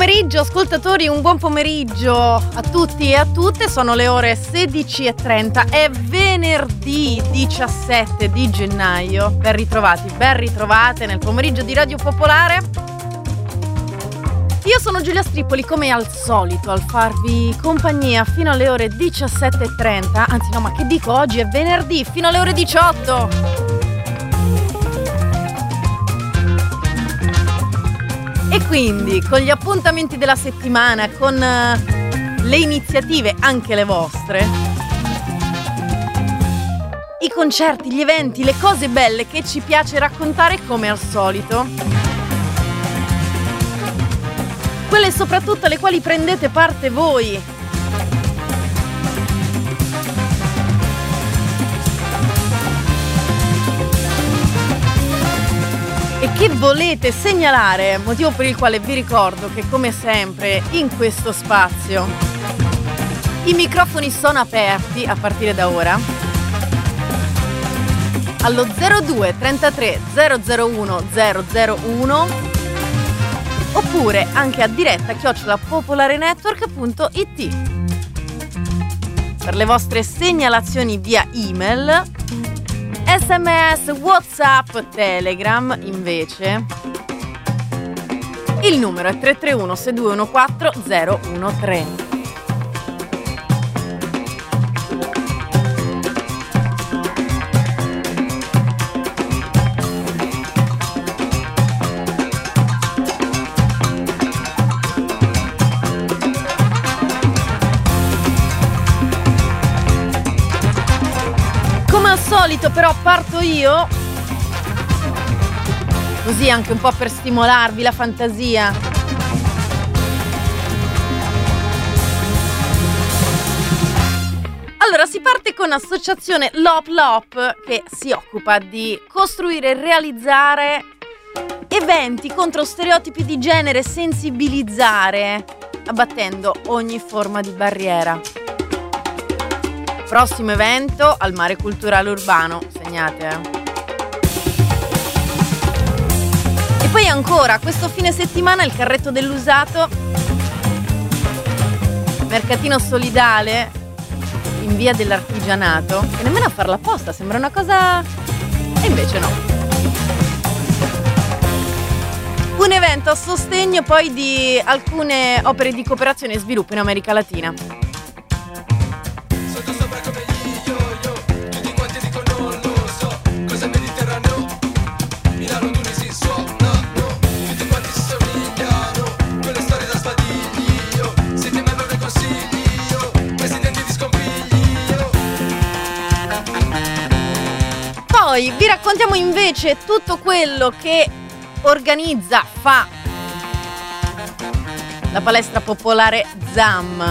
Pomeriggio, ascoltatori, un buon pomeriggio a tutti e a tutte. Sono le ore 16:30, è venerdì 17 di gennaio. Ben ritrovate nel pomeriggio di Radio Popolare. Io sono Giulia Strippoli, come al solito, al farvi compagnia fino alle ore 17:30. Anzi no, ma che dico, oggi è venerdì, fino alle ore 18. E quindi con gli appuntamenti della settimana, con le iniziative, anche le vostre, i concerti, gli eventi, le cose belle che ci piace raccontare come al solito, quelle soprattutto alle quali prendete parte voi. E che volete segnalare, motivo per il quale vi ricordo che come sempre in questo spazio i microfoni sono aperti a partire da ora allo 02 33 001 001 oppure anche a diretta @popolarenetwork.it. Per le vostre segnalazioni via email, SMS, WhatsApp, Telegram, invece, il numero è 331 6214 013. Come al solito però parto io, così anche un po' per stimolarvi la fantasia. Allora si parte con associazione Lop Lop, che si occupa di costruire e realizzare eventi contro stereotipi di genere, sensibilizzare, abbattendo ogni forma di barriera. Prossimo evento al Mare Culturale Urbano, segnate. E poi ancora, questo fine settimana il carretto dell'usato, mercatino solidale in via dell'Artigianato, e nemmeno a farla apposta, sembra una cosa... e invece no. Un evento a sostegno poi di alcune opere di cooperazione e sviluppo in America Latina. Poi vi raccontiamo invece tutto quello che fa la palestra popolare ZAM.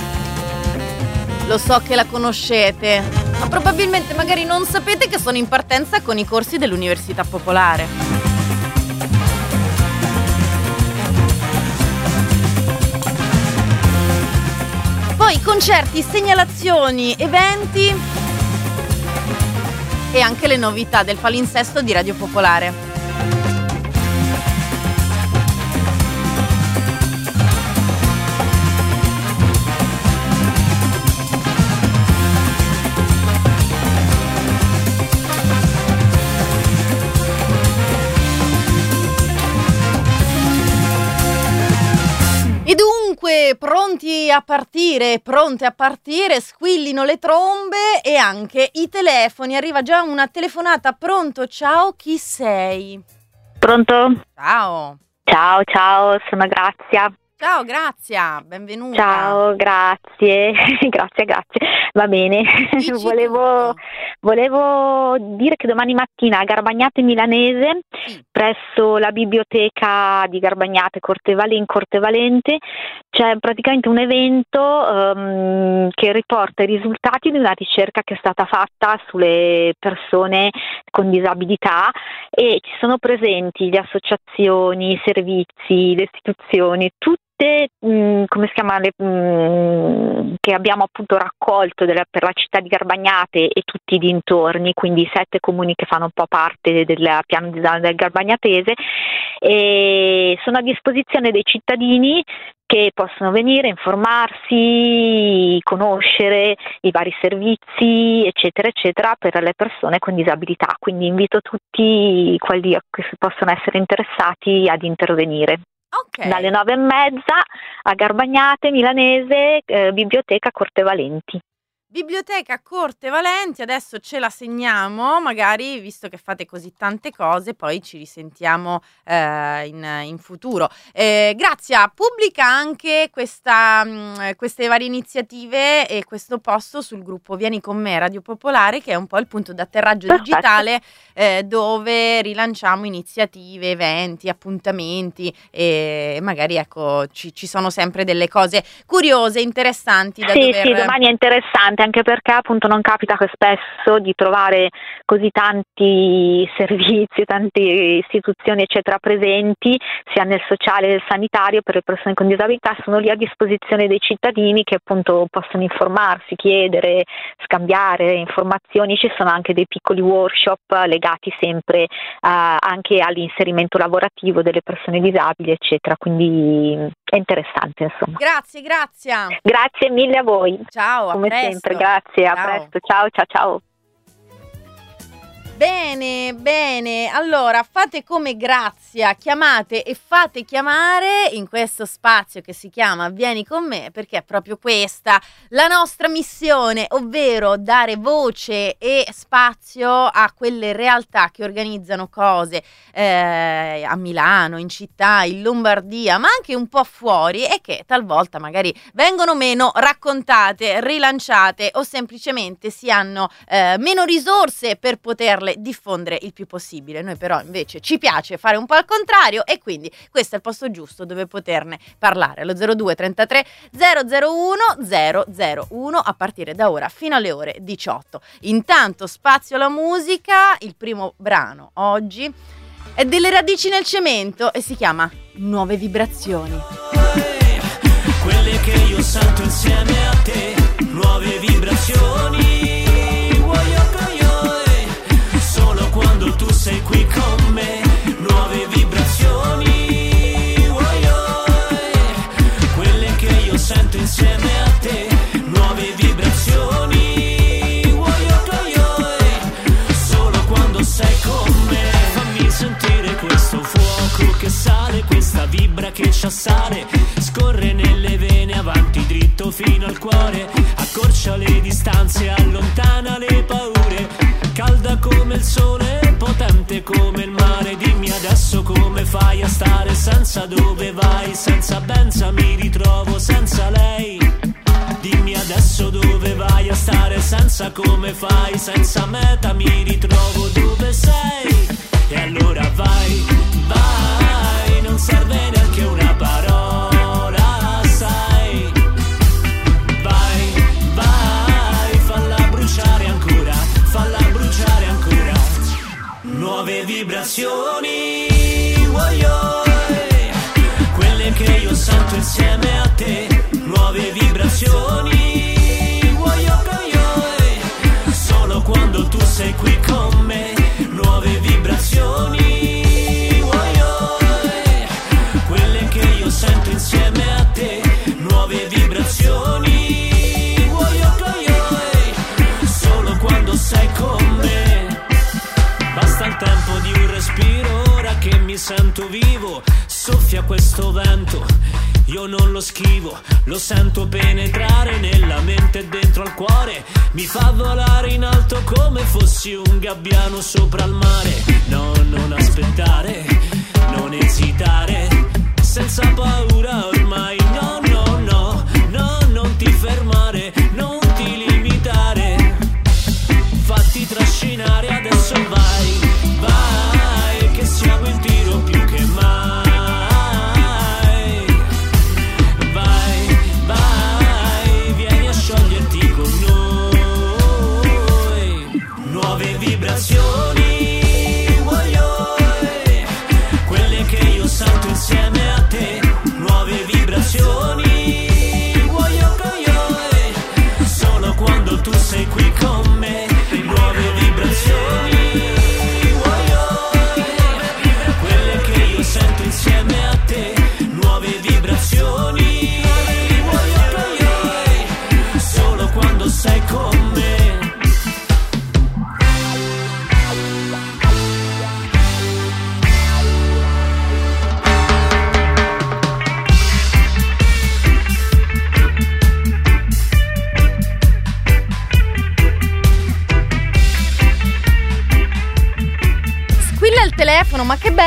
Lo so che la conoscete, ma probabilmente magari non sapete che sono in partenza con i corsi dell'Università Popolare. Poi concerti, segnalazioni, eventi e anche le novità del palinsesto di Radio Popolare. E dunque, pronte a partire, squillino le trombe e anche i telefoni. Arriva già una telefonata. Pronto? Ciao, chi sei? Pronto? Ciao. Ciao, sono Grazia. Ciao, Grazia, benvenuta. Ciao, grazie. grazie. Va bene. Volevo dire che domani mattina a Garbagnate Milanese, presso la biblioteca di Garbagnate in Corte Valente, C'è praticamente un evento che riporta i risultati di una ricerca che è stata fatta sulle persone con disabilità, e ci sono presenti le associazioni, i servizi, le istituzioni, tutte come si chiama, che abbiamo appunto raccolto per la città di Garbagnate e tutti i dintorni, quindi 7 comuni che fanno un po' parte del piano di zona del Garbagnatese, e sono a disposizione dei cittadini che possono venire, informarsi, conoscere i vari servizi, eccetera, eccetera, per le persone con disabilità. Quindi invito tutti quelli che possono essere interessati ad intervenire. Okay. Dalle 9:30 a Garbagnate, Milanese, Biblioteca Corte Valenti. Biblioteca Corte Valenti, adesso ce la segniamo, magari visto che fate così tante cose, poi ci risentiamo in futuro. Grazia, pubblica anche queste varie iniziative e questo posto sul gruppo Vieni con me Radio Popolare, che è un po' il punto d'atterraggio digitale dove rilanciamo iniziative, eventi, appuntamenti, e magari ecco ci sono sempre delle cose curiose, interessanti da dover... Sì, domani è interessante, anche perché appunto non capita spesso di trovare così tanti servizi, tante istituzioni eccetera presenti, sia nel sociale che nel sanitario, per le persone con disabilità. Sono lì a disposizione dei cittadini che appunto possono informarsi, chiedere, scambiare informazioni. Ci sono anche dei piccoli workshop legati sempre anche all'inserimento lavorativo delle persone disabili eccetera, quindi è interessante, insomma. Grazie, Grazia. Grazie mille a voi. Ciao, come a presto. sempre, grazie, Ciao. A presto, ciao. Bene, allora fate come Grazia, chiamate e fate chiamare in questo spazio che si chiama Vieni con me, perché è proprio questa la nostra missione, ovvero dare voce e spazio a quelle realtà che organizzano cose a Milano, in città, in Lombardia, ma anche un po' fuori, e che talvolta magari vengono meno raccontate, rilanciate, o semplicemente si hanno meno risorse per poterle diffondere il più possibile. Noi però invece ci piace fare un po' al contrario, e quindi questo è il posto giusto dove poterne parlare. Allo 02 33 001 001 a partire da ora fino alle ore 18. Intanto spazio alla musica. Il primo brano oggi è delle Radici nel Cemento e si chiama Nuove Vibrazioni. Quelle che io sento insieme a te, nuove vibrazioni. Solo quando tu sei qui con me, nuove vibrazioni. Quelle che io sento insieme a te, nuove vibrazioni. Solo quando sei con me. Fammi sentire questo fuoco che sale, questa vibra che ci assale, scorre nelle vene avanti dritto fino al cuore, accorcia le distanze, allontana le paure. Calda come il sole, potente come il mare. Dimmi adesso come fai a stare senza dove vai. Senza Benza mi ritrovo senza lei. Dimmi adesso dove vai a stare senza come fai. Senza meta mi ritrovo dove sei. E allora vai, non serve neanche una parola, sai. Vai, falla bruciare ancora, falla bruciare ancora. Nuove vibrazioni, quelle che io sento insieme a te. Nuove vibrazioni, solo quando tu sei qui con me. Nuove vibrazioni, quelle che io sento insieme a te. Nuove vibrazioni, solo quando sei con me. Basta il tempo di un respiro, ora che mi sento vivo. Soffia questo vento, io non lo schivo. Lo sento penetrare nella mente e dentro al cuore. Mi fa volare in alto come fossi un gabbiano sopra il mare. No, non aspettare, non esitare, senza paura ormai. No, non ti fermare, non ti limitare. Fatti trascinare, adesso vai, che siamo in tiro più che mai. Vai,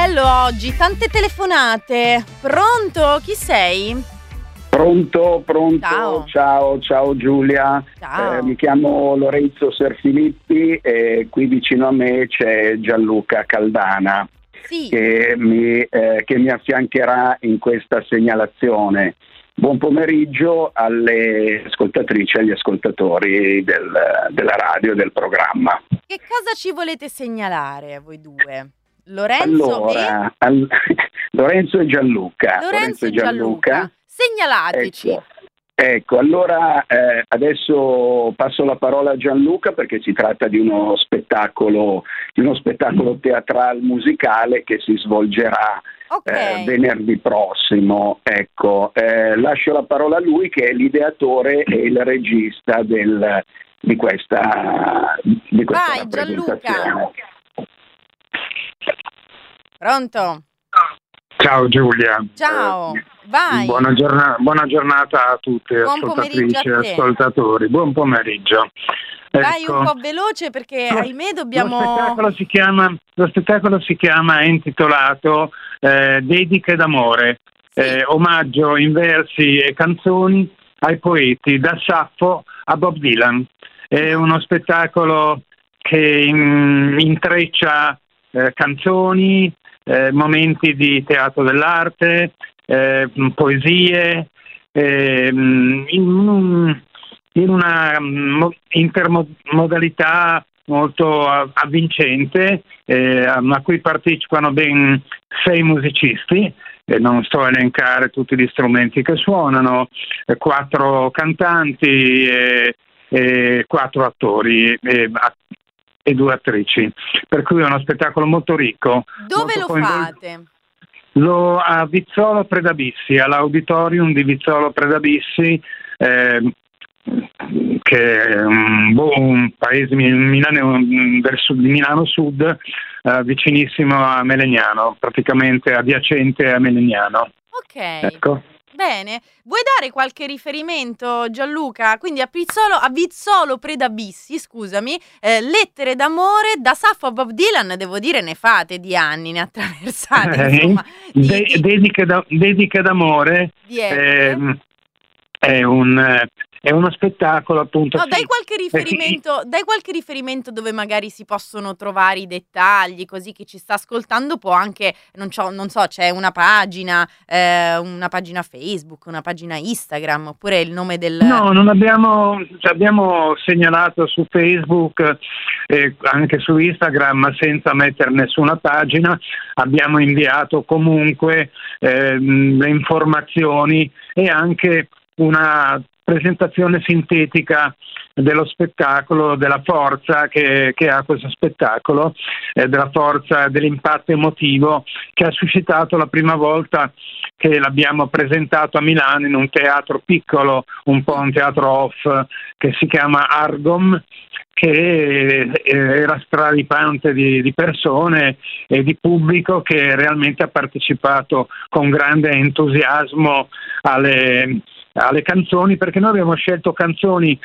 bello oggi, tante telefonate. Pronto? Chi sei? Pronto? Ciao Giulia. Ciao. Mi chiamo Lorenzo Serfilippi e qui vicino a me c'è Gianluca Caldana Sì. che mi affiancherà in questa segnalazione. Buon pomeriggio alle ascoltatrici e agli ascoltatori della radio e del programma. Che cosa ci volete segnalare voi due? Lorenzo Lorenzo e Gianluca. Lorenzo e Gianluca. Segnalateci. Ecco, allora adesso passo la parola a Gianluca perché si tratta di uno spettacolo teatrale musicale che si svolgerà venerdì prossimo. Ecco, lascio la parola a lui che è l'ideatore e il regista di questa Vai, rappresentazione. Gianluca. Pronto? Ciao Giulia. Ciao, vai. Buona giornata a tutte, Buon pomeriggio ascoltatrici a e te. ascoltatori. Buon pomeriggio. Vai Ecco, un po' veloce perché ahimè dobbiamo... Lo spettacolo si chiama, è intitolato Dediche d'amore, Sì. omaggio in versi e canzoni ai poeti, da Saffo a Bob Dylan. È uno spettacolo che intreccia canzoni, momenti di teatro dell'arte, poesie, in una intermodalità molto avvincente, a cui partecipano ben 6 musicisti. Non sto a elencare tutti gli strumenti che suonano, 4 cantanti e 4 attori e 2 attrici, per cui è uno spettacolo molto ricco. Dove molto lo fate? A Vizzolo Predabissi, all'Auditorium di Vizzolo Predabissi, che è un paese di Milano Sud, vicinissimo a Melegnano, praticamente adiacente a Melegnano. Ok. Ecco. Bene, vuoi dare qualche riferimento, Gianluca? Quindi a Vizzolo Predabissi, scusami, lettere d'amore da Saffo a Bob Dylan, devo dire ne fate di anni, ne attraversate, insomma. Dediche d'amore è uno spettacolo, appunto. No, sì. dai qualche riferimento dove magari si possono trovare i dettagli, così chi ci sta ascoltando può anche, non so, c'è una pagina Facebook, una pagina Instagram, oppure il nome del... No, non abbiamo segnalato su Facebook e anche su Instagram, ma senza mettere nessuna pagina. Abbiamo inviato comunque le informazioni e anche una presentazione sintetica dello spettacolo, della forza che ha questo spettacolo, della forza, dell'impatto emotivo che ha suscitato la prima volta che l'abbiamo presentato a Milano in un teatro piccolo, un po' un teatro off, che si chiama Argom, che era straripante di persone e di pubblico che realmente ha partecipato con grande entusiasmo alle canzoni, perché noi abbiamo scelto canzoni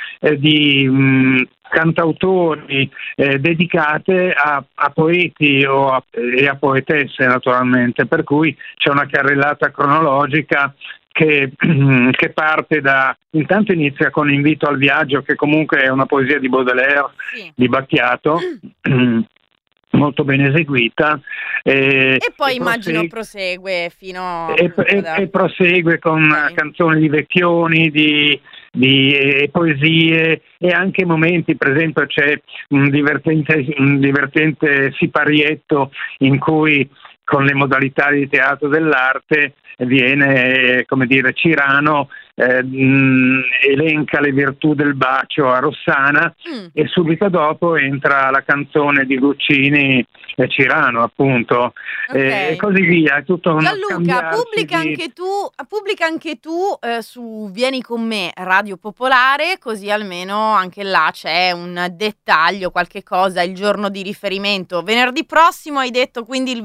di cantautori dedicate a poeti e a poetesse, naturalmente, per cui c'è una carrellata cronologica che parte intanto inizia con Invito al viaggio, che comunque è una poesia di Baudelaire, Sì. di Battiato, molto ben eseguita, E poi immagino prosegue fino... e prosegue con canzoni di Vecchioni, di poesie e anche momenti, per esempio c'è un divertente siparietto in cui con le modalità di teatro dell'arte viene, come dire, Cirano elenca le virtù del bacio a Rossana e subito dopo entra la canzone di Guccini e Cirano, appunto, e così via. È tutto Gianluca, pubblica anche tu su Vieni con me Radio Popolare, così almeno anche là c'è un dettaglio, qualche cosa, il giorno di riferimento. Venerdì prossimo hai detto, quindi il 24.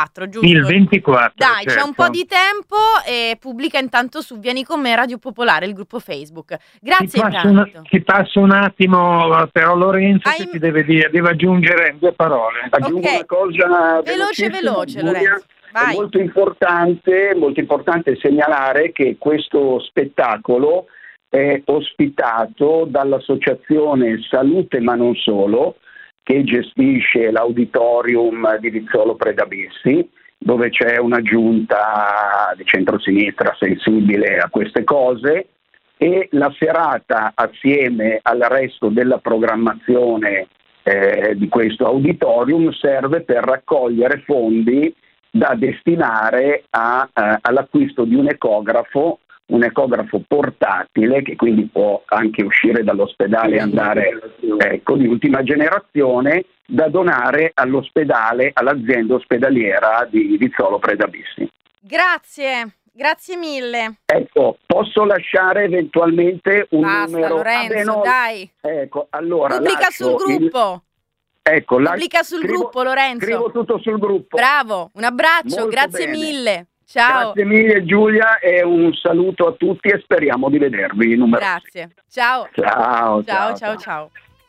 24, giusto? Il 24. Dai, certo. c'è un po' di tempo e pubblica intanto su Vieni con me Radio Popolare, il gruppo Facebook. Grazie intanto. Ti passo un attimo però Lorenzo che ti deve aggiungere 2 parole. Aggiungo una cosa veloce, Giulia. Lorenzo. Vai. È molto importante segnalare che questo spettacolo è ospitato dall'associazione Salute ma non solo, che gestisce l'auditorium di Vizzolo Predabissi, dove c'è una giunta di centrosinistra sensibile a queste cose, e la serata, assieme al resto della programmazione di questo auditorium, serve per raccogliere fondi da destinare all'acquisto di un ecografo portatile, che quindi può anche uscire dall'ospedale e andare di ultima generazione, da donare all'azienda ospedaliera di Vizzolo Predabissi. Grazie mille. Ecco, posso lasciare eventualmente un numero? Lorenzo, dai. Ecco, allora pubblica sul gruppo. Pubblica sul gruppo, Lorenzo. Scrivo tutto sul gruppo. Bravo, un abbraccio, molto grazie bene. mille. Ciao. Grazie mille Giulia e un saluto a tutti e speriamo di vedervi numerosi. Grazie. Ciao. Ciao.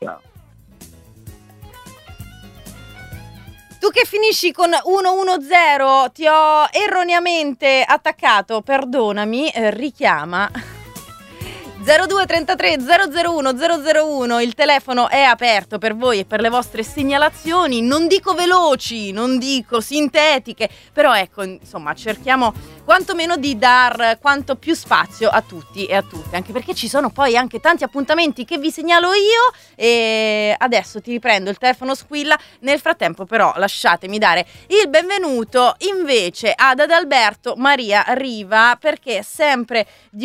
Tu che finisci con 110, ti ho erroneamente attaccato, perdonami, richiama 0233 001 001, il telefono è aperto per voi e per le vostre segnalazioni, non dico veloci, non dico sintetiche, però ecco, insomma, cerchiamo quantomeno di dar quanto più spazio a tutti e a tutte, anche perché ci sono poi anche tanti appuntamenti che vi segnalo io e adesso ti riprendo, il telefono squilla, nel frattempo però lasciatemi dare il benvenuto invece ad Adalberto Maria Riva, perché sempre di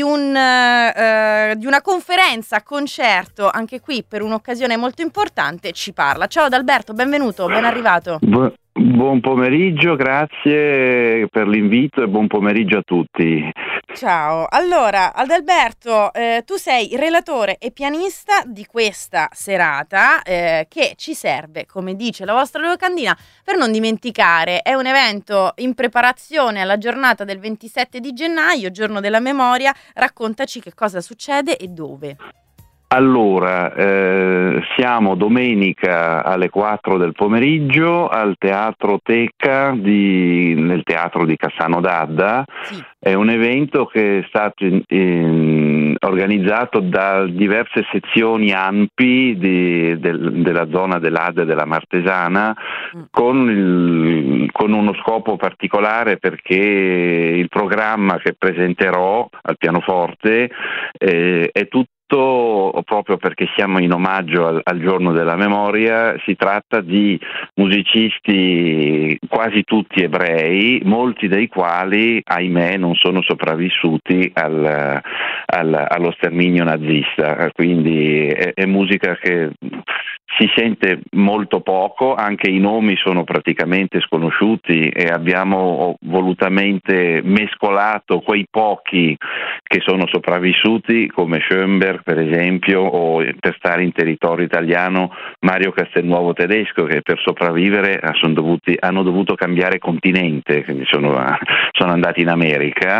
una conferenza concerto, anche qui per un'occasione molto importante, ci parla. Ciao Adalberto, benvenuto, ben arrivato. Buon pomeriggio, grazie per l'invito e buon pomeriggio a tutti. Ciao, allora Adalberto, tu sei relatore e pianista di questa serata che ci serve, come dice la vostra locandina, per non dimenticare. È un evento in preparazione alla giornata del 27 di gennaio, giorno della memoria. Raccontaci che cosa succede e dove. Allora, siamo domenica alle 4 del pomeriggio al Teatro Tecca nel teatro di Cassano d'Adda. Sì. È un evento che è stato organizzato da diverse sezioni ANPI della zona dell'Adda e della Martesana, con uno scopo particolare, perché il programma che presenterò al pianoforte è tutto proprio perché siamo in omaggio al giorno della memoria. Si tratta di musicisti quasi tutti ebrei, molti dei quali, ahimè, non sono sopravvissuti allo sterminio nazista, quindi è musica che si sente molto poco, anche i nomi sono praticamente sconosciuti e abbiamo volutamente mescolato quei pochi che sono sopravvissuti, come Schoenberg per esempio, o, per stare in territorio italiano, Mario Castelnuovo Tedesco, che per sopravvivere hanno dovuto cambiare continente, quindi sono andati in America,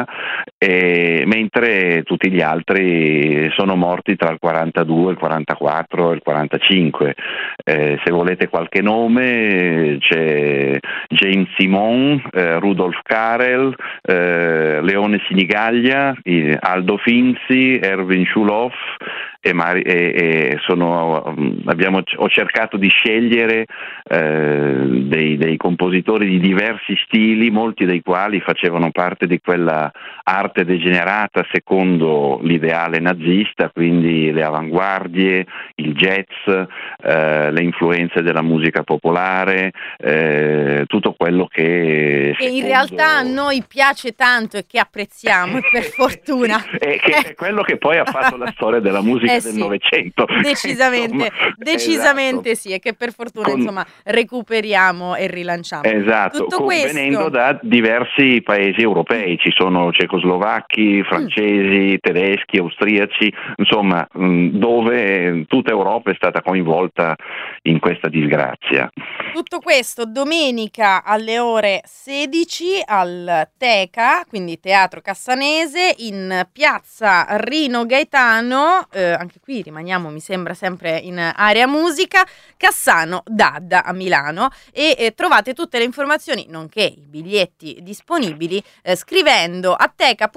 mentre tutti gli altri sono morti tra il 42, il 44 e il 45. Se volete qualche nome, c'è James Simon, Rudolf Karel, Leone Sinigaglia, Aldo Finzi, Erwin Schuloff, ho cercato di scegliere dei compositori di diversi stili, molti dei quali facevano parte di quella arte degenerata secondo l'ideale nazista, quindi le avanguardie, il jazz, le influenze della musica popolare, tutto quello che in realtà a noi piace tanto e che apprezziamo, per fortuna. Che è quello che poi ha fatto la storia della musica del Novecento. Decisamente, decisamente esatto. Sì, e che per fortuna insomma recuperiamo e rilanciamo. Esatto, Tutto venendo questo da diversi paesi europei, ci sono cecoslovacchi, francesi, tedeschi, austriaci, insomma, dove tutta Europa è stata coinvolta in questa disgrazia. Tutto questo domenica alle ore 16 al Teca, quindi Teatro Cassanese, in piazza Rino Gaetano, anche qui rimaniamo, mi sembra, sempre in area musica, Cassano d'Adda a Milano, e trovate tutte le informazioni, nonché i biglietti disponibili, scrivendo a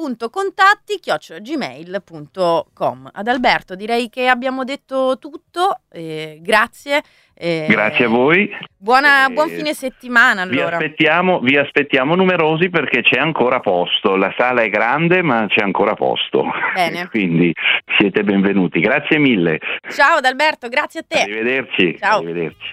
teca.contatti@gmail.com. Adalberto, direi che abbiamo detto tutto, grazie. Grazie a voi. Buon fine settimana allora. Vi aspettiamo numerosi perché c'è ancora posto. La sala è grande ma c'è ancora posto. Bene. Quindi siete benvenuti. Grazie mille. Ciao Adalberto, grazie a te. Arrivederci. Ciao. Arrivederci.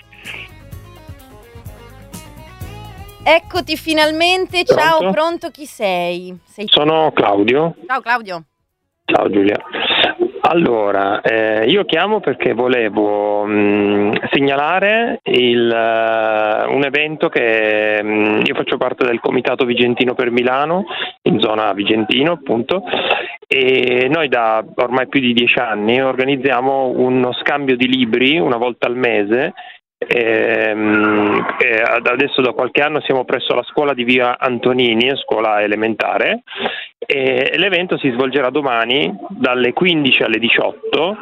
Eccoti finalmente. Pronto? Ciao, pronto, chi sei? Sono Claudio. Ciao Claudio. Ciao Giulia. Allora, io chiamo perché volevo segnalare un evento che io faccio parte del Comitato Vigentino per Milano, in zona Vigentino appunto, e noi da ormai più di 10 anni organizziamo uno scambio di libri una volta al mese. Adesso da qualche anno siamo presso la scuola di via Antonini, scuola elementare, e l'evento si svolgerà domani dalle 15 alle 18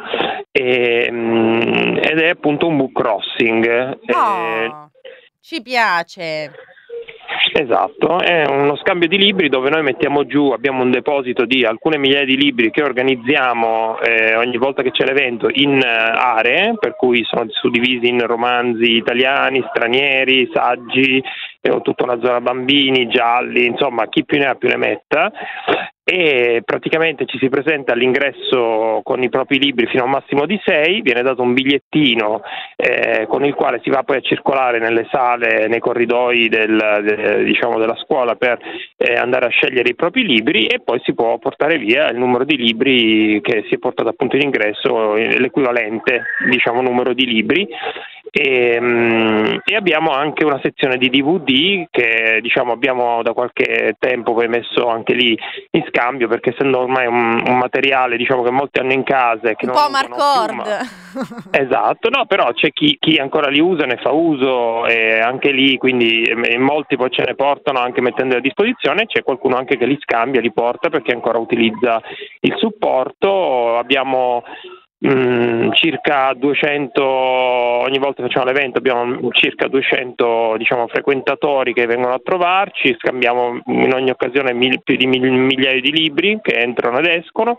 ed è appunto un book crossing. Ci piace. Esatto, è uno scambio di libri dove noi mettiamo giù, abbiamo un deposito di alcune migliaia di libri che organizziamo ogni volta che c'è l'evento in aree, per cui sono suddivisi in romanzi italiani, stranieri, saggi, tutta una zona bambini, gialli, insomma chi più ne ha più ne metta, e praticamente ci si presenta all'ingresso con i propri libri fino a un massimo di 6, viene dato un bigliettino con il quale si va poi a circolare nelle sale, nei corridoi della scuola per andare a scegliere i propri libri, e poi si può portare via il numero di libri che si è portato appunto in ingresso, l'equivalente numero di libri. E abbiamo anche una sezione di DVD che abbiamo da qualche tempo poi messo anche lì in scambio, perché essendo ormai un materiale che molti hanno in casa e che un non po' Marcord. Esatto, no, però c'è chi ancora li usa, ne fa uso, e anche lì quindi molti poi ce ne portano anche mettendoli a disposizione, c'è qualcuno anche che li scambia, li porta perché ancora utilizza il supporto. Abbiamo circa 200, ogni volta che facciamo l'evento abbiamo circa 200 frequentatori che vengono a trovarci, scambiamo in ogni occasione più di migliaia di libri che entrano ed escono,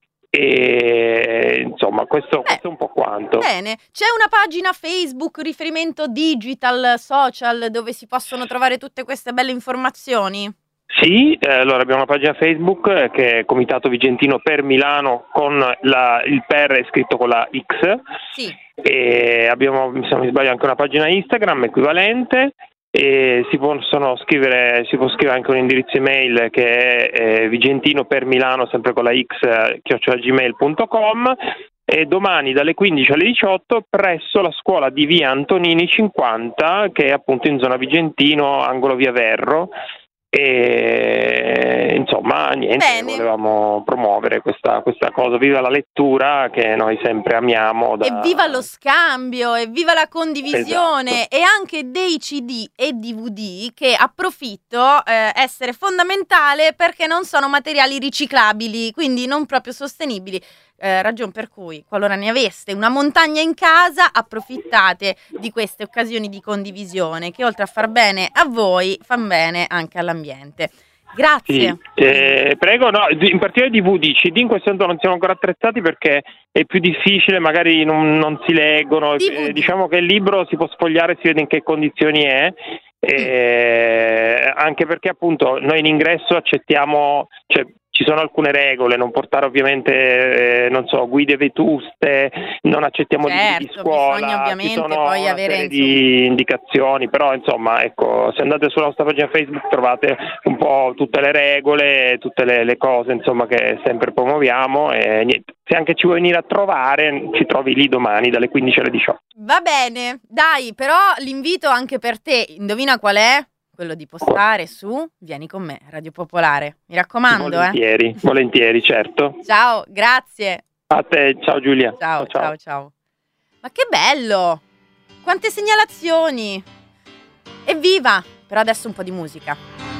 e insomma questo è un po' quanto. Bene, c'è una pagina Facebook, riferimento digital, social, dove si possono trovare tutte queste belle informazioni? Sì, allora abbiamo una pagina Facebook che è Comitato Vigentino per Milano, con il per è scritto con la X. Sì. E abbiamo, se non mi sbaglio, anche una pagina Instagram equivalente, e si può scrivere anche un indirizzo email che è Vigentino per Milano, sempre con la X, @gmail.com. E domani dalle 15 alle 18 presso la scuola di via Antonini 50, che è appunto in zona Vigentino, angolo via Verro. E insomma niente, volevamo promuovere questa cosa. Viva la lettura che noi sempre amiamo, e viva lo scambio, e viva la condivisione. Esatto. E anche dei CD e DVD, che approfitto essere fondamentale perché non sono materiali riciclabili, quindi non proprio sostenibili. Ragion per cui, qualora ne aveste una montagna in casa, approfittate di queste occasioni di condivisione che, oltre a far bene a voi, fanno bene anche all'ambiente. Grazie. Sì, prego, no, in particolare DVD, CD in questo momento non siamo ancora attrezzati perché è più difficile, magari non si leggono, diciamo che il libro si può sfogliare, si vede in che condizioni è. Anche perché appunto noi in ingresso accettiamo, ci sono alcune regole, non portare ovviamente guide vetuste, non accettiamo libri di scuola, bisogna ovviamente ci sono poi una avere serie di indicazioni, però insomma ecco, se andate sulla nostra pagina Facebook trovate un po' tutte le regole, tutte le cose insomma che sempre promuoviamo, e niente, se anche ci vuoi venire a trovare, ci trovi lì domani dalle 15 alle 18. Va bene, dai, però l'invito anche per te, indovina qual è? Quello di postare su Vieni con me, Radio Popolare. Mi raccomando, Volentieri, certo. Ciao, grazie. A te, ciao Giulia. Ciao. Ma che bello! Quante segnalazioni! Evviva! Però adesso un po' di musica.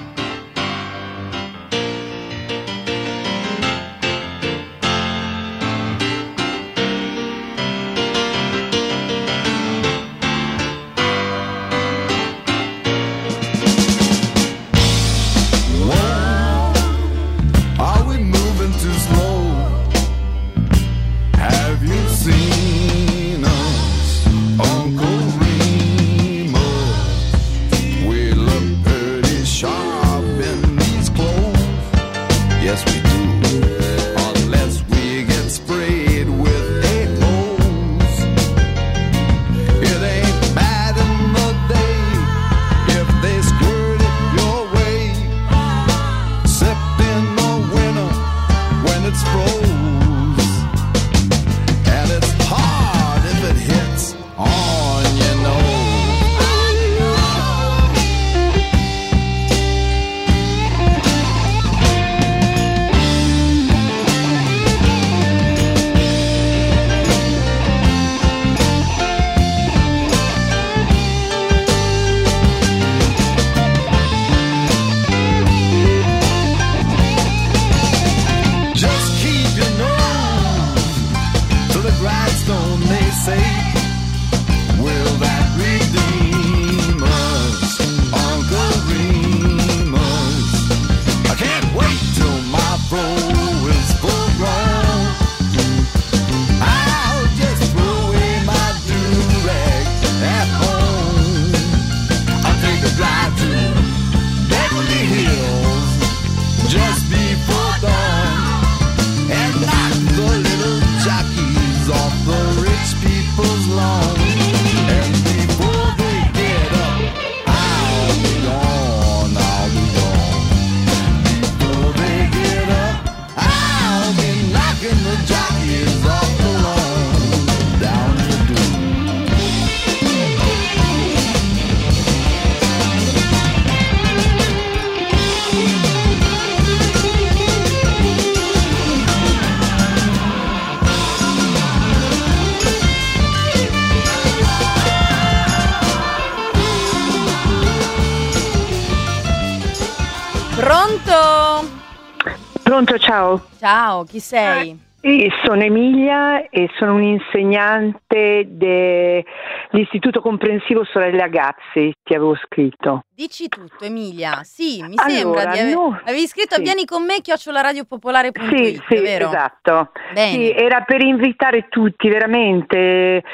Pronto, ciao. Ciao, chi sei? Sono Emilia e sono un'insegnante dell'Istituto Comprensivo Sorelle Agazzi, ti avevo scritto. Dici tutto, Emilia. Sì, mi sembra di avevi scritto a Vieni con me @radiopopolare.it, sì, vero? Esatto. Bene. Sì, era per invitare tutti, veramente,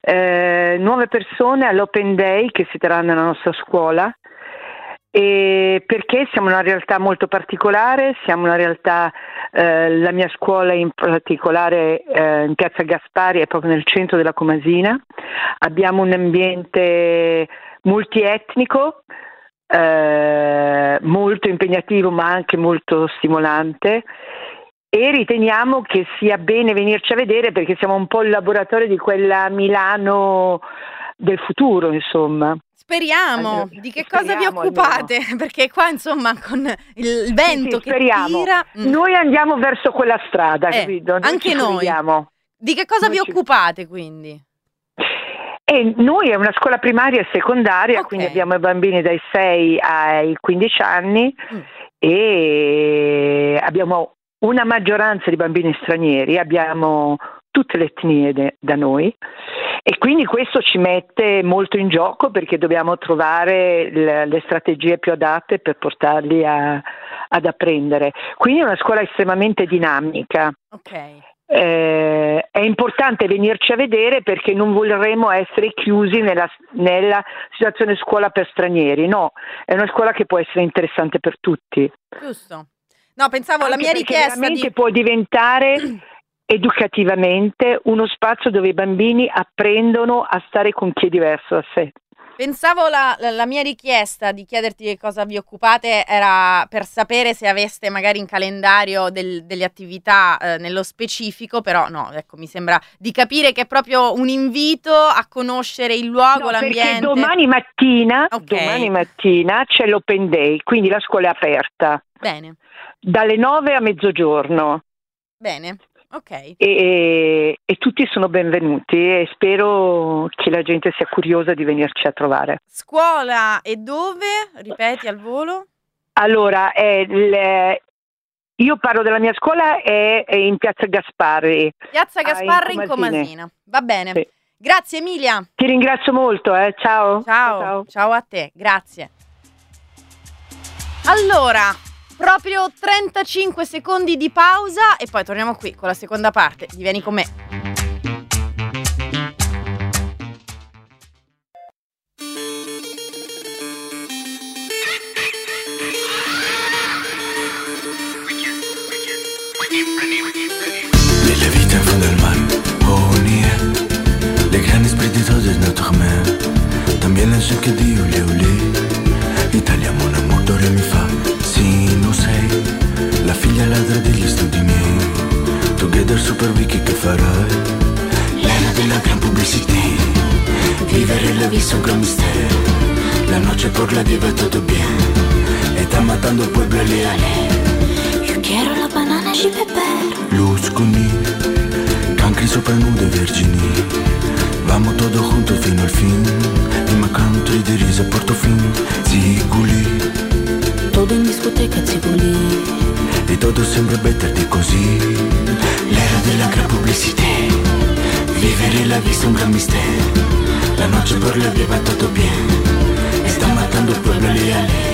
nuove persone all'Open Day che si terrà nella nostra scuola. E perché siamo una realtà molto particolare, siamo una realtà, la mia scuola in particolare in Piazza Gaspari è proprio nel centro della Comasina, abbiamo un ambiente multietnico, molto impegnativo ma anche molto stimolante e riteniamo che sia bene venirci a vedere perché siamo un po' il laboratorio di quella Milano del futuro, insomma. Speriamo. Di che cosa vi occupate? Almeno. Perché qua insomma con il vento che tira noi andiamo verso quella strada, capito? Anche noi. Di che cosa vi occupate quindi? Noi è una scuola primaria e secondaria, quindi abbiamo i bambini dai 6 ai 15 anni e abbiamo una maggioranza di bambini stranieri, abbiamo tutte le etnie da noi e quindi questo ci mette molto in gioco perché dobbiamo trovare le strategie più adatte per portarli ad apprendere. Quindi è una scuola estremamente dinamica. È importante venirci a vedere perché non vorremmo essere chiusi nella situazione scuola per stranieri, no, è una scuola che può essere interessante per tutti. Giusto. No, pensavo la mia richiesta veramente può diventare educativamente uno spazio dove i bambini apprendono a stare con chi è diverso da sé. Pensavo la mia richiesta di chiederti di cosa vi occupate era per sapere se aveste magari in calendario delle attività nello specifico, però no, ecco, mi sembra di capire che è proprio un invito a conoscere il luogo, l'ambiente. Perché domani mattina c'è l'Open Day, quindi la scuola è aperta. Bene. Dalle 9 a mezzogiorno. Bene. Ok. E tutti sono benvenuti e spero che la gente sia curiosa di venirci a trovare. Scuola e dove? Ripeti al volo? Allora, io parlo della mia scuola, è in Piazza Gasparri. Piazza Gasparri in Comasina. Va bene. Sì. Grazie Emilia. Ti ringrazio molto, ciao. Ciao a te, grazie. Allora, proprio 35 secondi di pausa e poi torniamo qui con la seconda parte di Vieni con me. Les vite in fondo al mare, oh nie. Les grandes prédateurs de notre mer. También la gente che di olé olé. Italia mon amor do re mi fa. Sì, non sei la figlia ladra degli studi miei. Together super wiki che farai. L'era della gran pubblicità. Vivere la vita un gran mistero. La noche por la diva todo bien. Está matando el pueblo leale. Quiero la banana y pepper. Luz conmigo, cancri sopra nude vergini. Vamos todos juntos fino al fin. In my country de risa Portofino. Ziguli. Todo in discoteca Ziguli. E todo sembra better di così. L'era della gran pubblicità. Vivere la vita un gran mistero. La noche por la via va todo bien. Está matando el pueblo leale.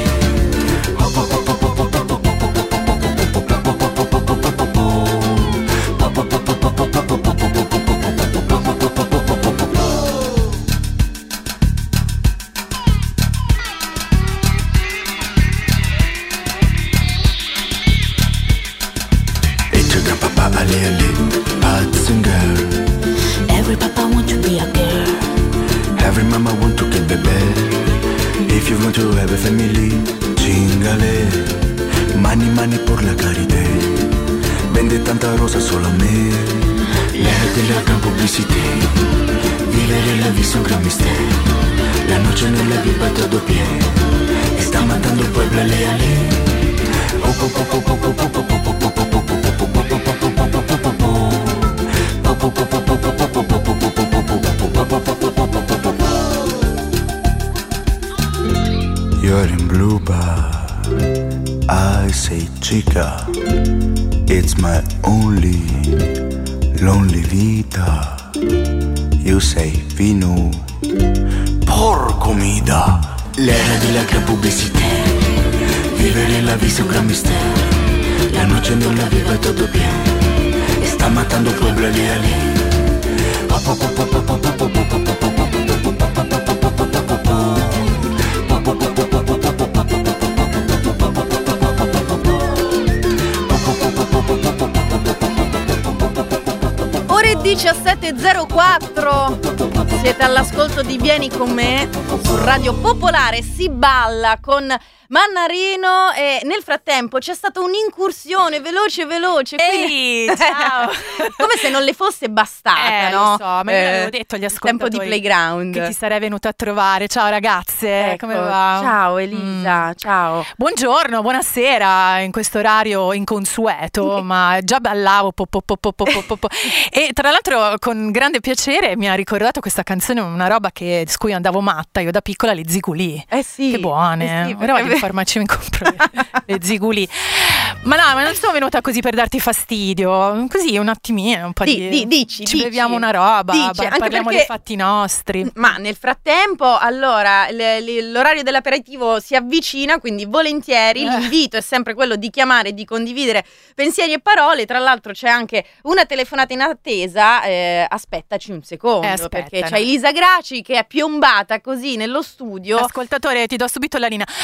Every papa want to be a girl. Every mama want to get baby. If you want to have a family, chingale. Mani por la carità. Vende tanta rosa solo a me. L'era della gran pubblicità. Vivere la vita un gran mistero. La noche nella vita va todo bien. Está matando el pueblo leale. You're in blue bar. I say chica. It's my only lonely vita. You say vino. Por comida. L'era della gran pubblicità. Vivere la vita un gran mistero. La noche non la viva todo bien. Está matando el pueblo leale. Ore 17.04. Siete all'ascolto di Vieni con me su Radio Popolare. Si balla con Mannarino e nel frattempo c'è stata un'incursione veloce. Ehi, ciao! Come se non le fosse bastata, no? Lo so, ma io l'avevo detto agli ascoltatori. Tempo di playground. Che ti sarei venuta a trovare. Ciao ragazze, Ecco, come va? Ciao Elisa, ciao. Buongiorno, buonasera in questo orario inconsueto, ma già ballavo e tra l'altro con grande piacere mi ha ricordato questa canzone, una roba su cui andavo matta io da piccola, le Ziguli. Sì. Che buone. Sì, Ora vado in farmacia e mi compro le Ziguli. Ma non sono venuta così per darti fastidio, così un attimino, un po' dici, beviamo una roba, parliamo dei fatti nostri. Ma nel frattempo, allora, l'orario dell'aperitivo si avvicina, quindi volentieri l'invito è sempre quello di chiamare e di condividere pensieri e parole. Tra l'altro c'è anche una telefonata in attesa, aspettaci un secondo, perché c'è Elisa Graci che è piombata così nello studio. Ascoltatore, ti do subito la linea. No, perché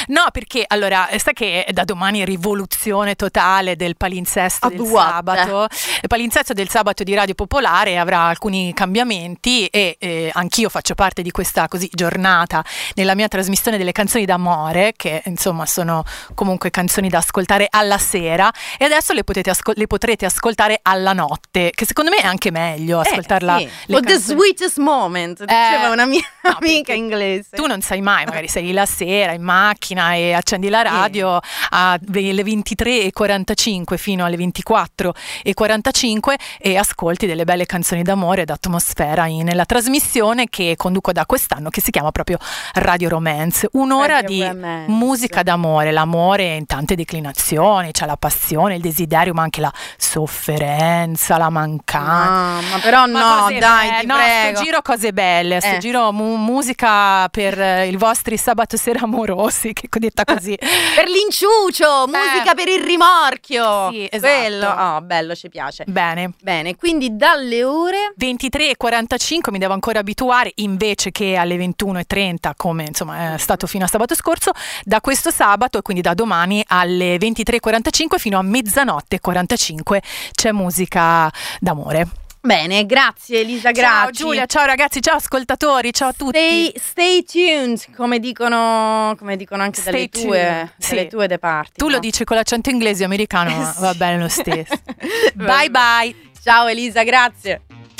perché allora sai che da domani rivoluzione totale del palinsesto del sabato. Il palinsesto del sabato di Radio Popolare avrà alcuni cambiamenti e anch'io faccio parte di questa così giornata nella mia trasmissione delle canzoni d'amore, che insomma sono comunque canzoni da ascoltare alla sera, e adesso le potrete ascoltare alla notte, che secondo me è anche meglio ascoltarla. Sì. The sweetest moment, diceva una mia amica inglese. Tu non sai mai, magari sei la sera in macchina e accendi la radio alle 23:45 fino alle 24:45 e ascolti delle belle canzoni d'amore, d'atmosfera nella trasmissione che conduco da quest'anno, che si chiama proprio Radio Romance. Un'ora di musica d'amore, l'amore in tante declinazioni, c'è la passione, il desiderio, ma anche la sofferenza, la mancanza. Ma però dai, ti prego. Sto giro cose belle, sto giro musica per i vostri sabato sera amorosi, che detta così. Per l'inciucio, musica per il rimorchio. Sì, esatto. Quello, bello, ci piace. Bene, quindi dalle ore 23:45 mi devo ancora abituare, invece che alle 21:30 come insomma è stato fino a sabato scorso, da questo sabato e quindi da domani alle 23:45 fino a 00:45 c'è musica d'amore. Bene, grazie Elisa, ciao Giulia, ciao ragazzi, ciao ascoltatori, ciao a tutti. Stay tuned, come dicono anche dalle tue departi. Tu lo dici con l'accento inglese o americano, ma va bene lo stesso. Bye bye. Ciao Elisa, grazie.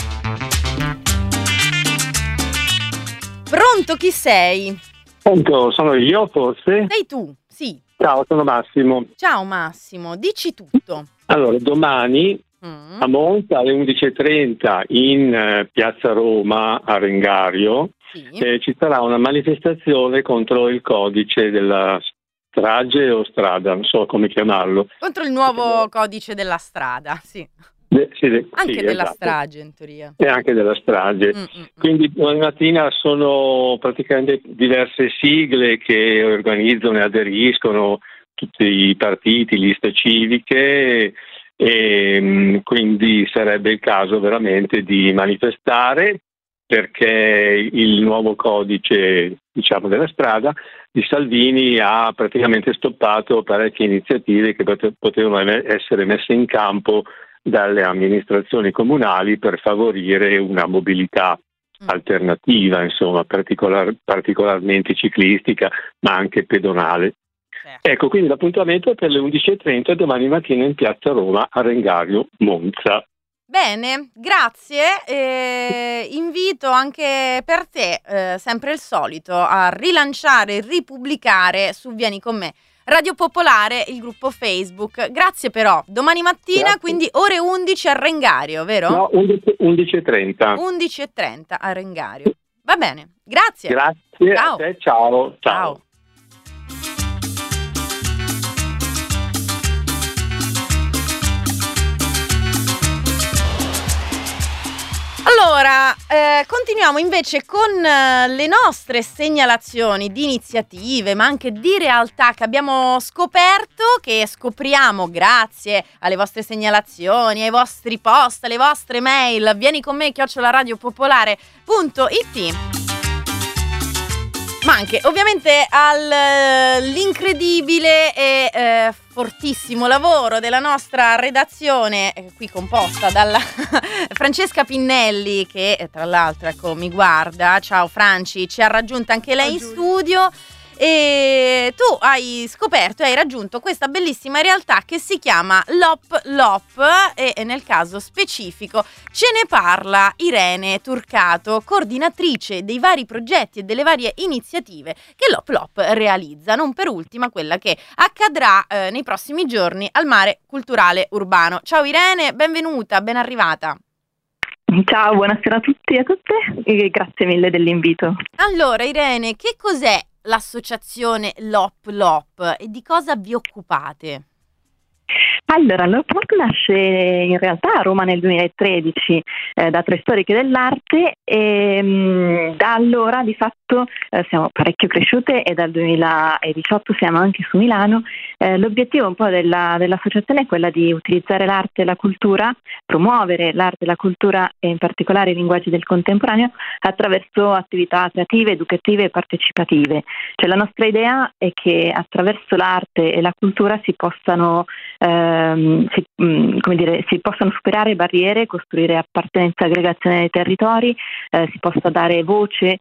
Pronto, chi sei? Pronto, sono io forse? Sei tu, sì. Ciao, sono Massimo. Ciao Massimo, dici tutto. Allora, domani a Monza alle 11:30 in Piazza Roma a Rengario ci sarà una manifestazione contro il codice della strage o strada, non so come chiamarlo. Contro il nuovo codice della strada, sì. Anche della strage in teoria. E anche della strage. Quindi domani mattina sono praticamente diverse sigle che organizzano e aderiscono, tutti i partiti, liste civiche, e quindi sarebbe il caso veramente di manifestare, perché il nuovo codice, diciamo, della strada di Salvini ha praticamente stoppato parecchie iniziative che potevano essere messe in campo dalle amministrazioni comunali per favorire una mobilità alternativa, insomma, particolarmente ciclistica, ma anche pedonale. Ecco, quindi l'appuntamento è per le 11:30 domani mattina in Piazza Roma a Rengario, Monza. Bene, grazie. Invito anche per te, sempre il solito, a rilanciare e ripubblicare su Vieni con me Radio Popolare, il gruppo Facebook. Grazie però, domani mattina, quindi ore 11 a Rengario, vero? No, 11:30. 11:30 a Rengario. Va bene, grazie. Grazie, ciao. A te, ciao. Ciao. Allora, continuiamo invece con le nostre segnalazioni di iniziative, ma anche di realtà che abbiamo scoperto, che scopriamo grazie alle vostre segnalazioni, ai vostri post, alle vostre mail. Vieni con me @radiopopolare.it, ma anche ovviamente all'incredibile e fortissimo lavoro della nostra redazione, qui composta dalla Francesca Pinnelli, che tra l'altro mi guarda. Ciao Franci, ci ha raggiunta anche lei in studio. E tu hai scoperto e hai raggiunto questa bellissima realtà che si chiama LOP e nel caso specifico ce ne parla Irene Turcato, coordinatrice dei vari progetti e delle varie iniziative che LOP realizza, non per ultima quella che accadrà nei prossimi giorni al Mare Culturale Urbano. Ciao Irene, benvenuta, ben arrivata. Ciao, buonasera a tutti e a tutte e grazie mille dell'invito. Allora Irene, che cos'è l'associazione LOP e di cosa vi occupate? Allora, l'Op-Lop nasce in realtà a Roma nel 2013 da Tre Storiche dell'Arte e da allora di fatto siamo parecchio cresciute e dal 2018 siamo anche su Milano. L'obiettivo un po' dell'associazione è quella di utilizzare l'arte e la cultura, promuovere l'arte e la cultura e in particolare i linguaggi del contemporaneo attraverso attività creative, educative e partecipative. Cioè la nostra idea è che attraverso l'arte e la cultura si possano si possano superare barriere, costruire appartenenza e aggregazione nei territori, si possa dare voce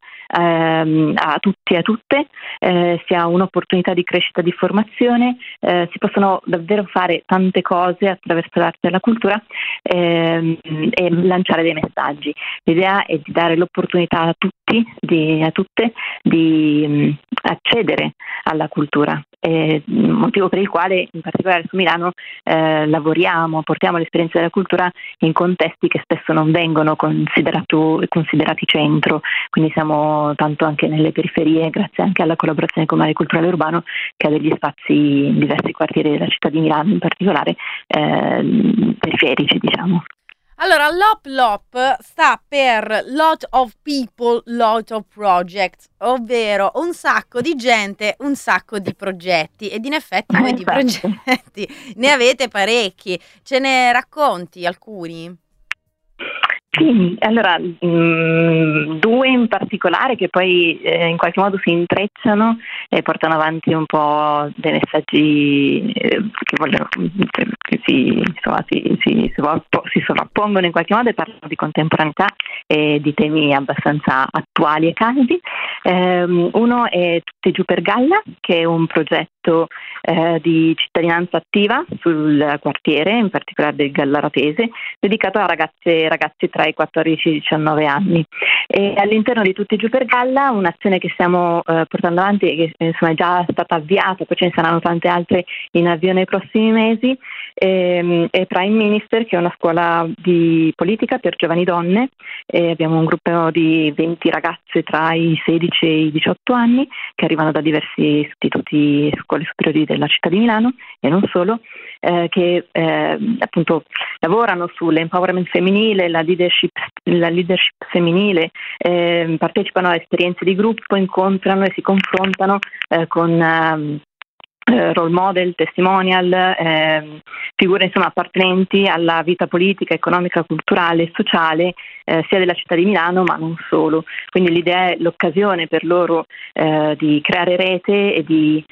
a tutti e a tutte, si ha un'opportunità di crescita e di formazione, si possono davvero fare tante cose attraverso l'arte e la cultura e lanciare dei messaggi. L'idea è di dare l'opportunità a tutti, a tutte, di accedere alla cultura. Motivo per il quale in particolare su Milano portiamo l'esperienza della cultura in contesti che spesso non vengono considerati centro, quindi siamo tanto anche nelle periferie grazie anche alla collaborazione con Mare Culturale Urbano, che ha degli spazi in diversi quartieri della città di Milano, in particolare periferici, diciamo. Allora, Lop sta per Lot of People, Lot of Projects, ovvero un sacco di gente, un sacco di progetti, ed in effetti voi di progetti ne avete parecchi. Ce ne racconti alcuni? Sì, allora due in particolare che poi in qualche modo si intrecciano e portano avanti un po' dei messaggi che si sovrappongono in qualche modo e parlano di contemporaneità e di temi abbastanza attuali e caldi. Uno è Tutti giù per Galla, che è un progetto di cittadinanza attiva sul quartiere, in particolare del Gallaratese, dedicato a ragazze e ragazzi tra i 14 e i 19 anni. E all'interno di Tutti giù per Galla, un'azione che stiamo portando avanti e che insomma è già stata avviata, poi ce ne saranno tante altre in avvio nei prossimi mesi, è Prime Minister, che è una scuola di politica per giovani donne. Abbiamo un gruppo di 20 ragazze tra i 16 e i 18 anni che arrivano da diversi istituti e scuole superiori della città di Milano e non solo, che appunto lavorano sull'empowerment femminile, la leadership femminile, partecipano a esperienze di gruppo, incontrano e si confrontano con role model, testimonial, figure insomma appartenenti alla vita politica, economica, culturale e sociale sia della città di Milano ma non solo. Quindi l'idea è l'occasione per loro di creare rete e di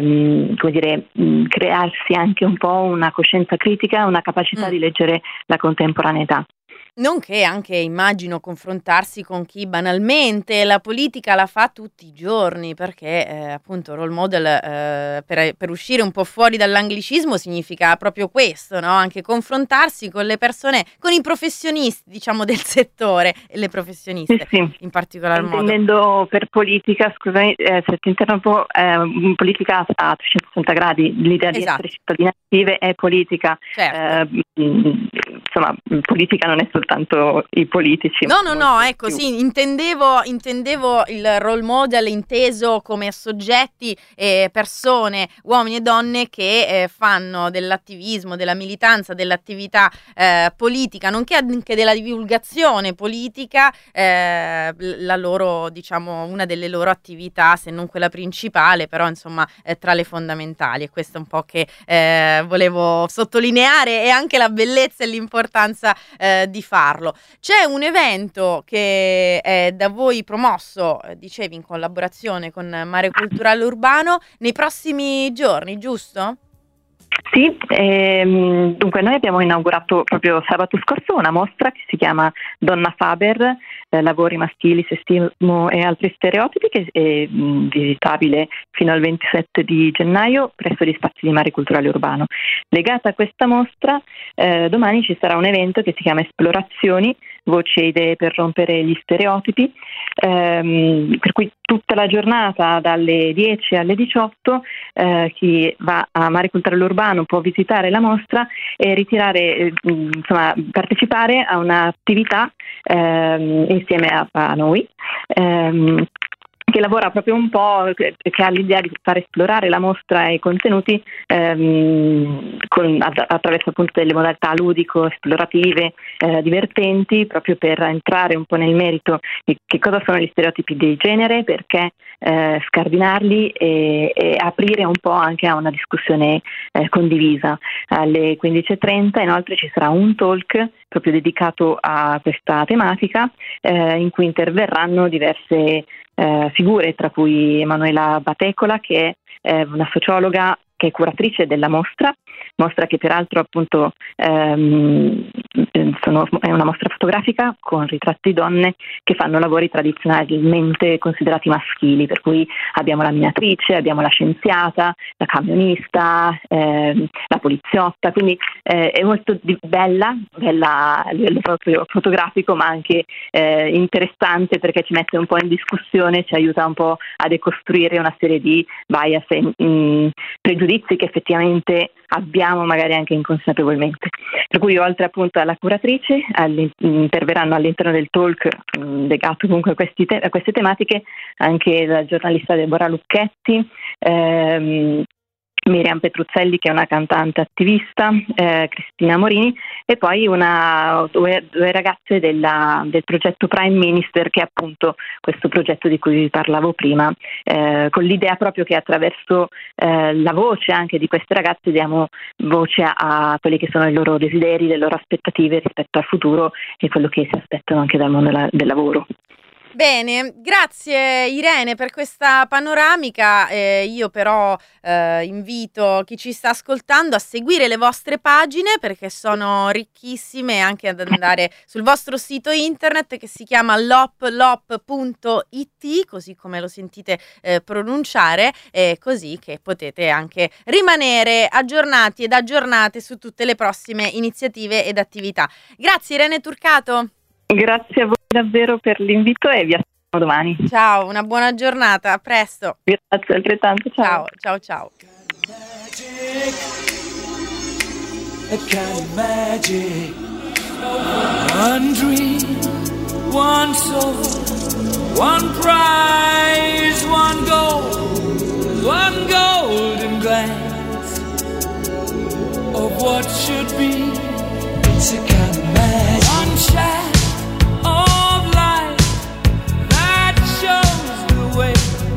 crearsi anche un po' una coscienza critica, una capacità di leggere la contemporaneità. Nonché anche, immagino, confrontarsi con chi banalmente la politica la fa tutti i giorni, perché appunto role model per uscire un po' fuori dall'anglicismo significa proprio questo, no? Anche confrontarsi con le persone, con i professionisti, diciamo, del settore e le professioniste in particolar modo. Intendendo per politica, scusami se ti interrompo, politica a 360 gradi, l'idea di essere cittadine attive è politica. Certo. Insomma, politica non è soltanto i politici. No, ecco, sì, intendevo il role model inteso come soggetti e persone, uomini e donne che fanno dell'attivismo, della militanza, dell'attività politica, nonché anche della divulgazione politica, la loro, diciamo, una delle loro attività, se non quella principale, però insomma tra le fondamentali, e questo è un po' che volevo sottolineare, e anche la bellezza e l'importanza di farlo. C'è un evento che è da voi promosso, dicevi, in collaborazione con Mare Culturale Urbano nei prossimi giorni, giusto? Sì, dunque noi abbiamo inaugurato proprio sabato scorso una mostra che si chiama Donna Faber, lavori maschili, sessismo e altri stereotipi, che è visitabile fino al 27 di gennaio presso gli spazi di Mare Culturale Urbano. Legata a questa mostra, domani ci sarà un evento che si chiama Esplorazioni, voci e idee per rompere gli stereotipi, per cui tutta la giornata dalle 10 alle 18 chi va a Mare Culturale Urbano può visitare la mostra e ritirare, partecipare a un'attività insieme a noi. che lavora proprio un po', che ha l'idea di far esplorare la mostra e i contenuti attraverso appunto delle modalità ludico-esplorative, divertenti, proprio per entrare un po' nel merito di che cosa sono gli stereotipi di genere, perché scardinarli e aprire un po' anche a una discussione condivisa. Alle 15.30 inoltre ci sarà un talk proprio dedicato a questa tematica, in cui interverranno diverse figure, tra cui Emanuela Batecola, che è una sociologa che è curatrice della mostra che peraltro appunto è una mostra fotografica con ritratti di donne che fanno lavori tradizionalmente considerati maschili, per cui abbiamo la minatrice, abbiamo la scienziata, la camionista, la poliziotta, quindi è molto bella a livello proprio fotografico, ma anche interessante, perché ci mette un po' in discussione, ci aiuta un po' a decostruire una serie di bias e pregiudizi che effettivamente abbiamo magari anche inconsapevolmente. Per cui oltre appunto alla curatrice interverranno all'interno del talk legato comunque a queste tematiche anche la giornalista Deborah Lucchetti, Miriam Petruzzelli, che è una cantante attivista, Cristina Morini, e poi due ragazze del progetto Prime Minister, che è appunto questo progetto di cui vi parlavo prima, con l'idea proprio che attraverso la voce anche di queste ragazze diamo voce a quelli che sono i loro desideri, le loro aspettative rispetto al futuro e quello che si aspettano anche dal mondo del lavoro. Bene, grazie Irene per questa panoramica. Io però invito chi ci sta ascoltando a seguire le vostre pagine, perché sono ricchissime, anche ad andare sul vostro sito internet che si chiama loplop.it, così come lo sentite pronunciare, così che potete anche rimanere aggiornati ed aggiornate su tutte le prossime iniziative ed attività. Grazie Irene Turcato. Grazie a voi davvero per l'invito e vi aspetto domani. Ciao, una buona giornata, a presto. Grazie altrettanto, ciao. Ciao. A kind of magic. One dream, one soul, one prize, one golden glance of what should be. It's a kind of magic. One shot of light that shows the way.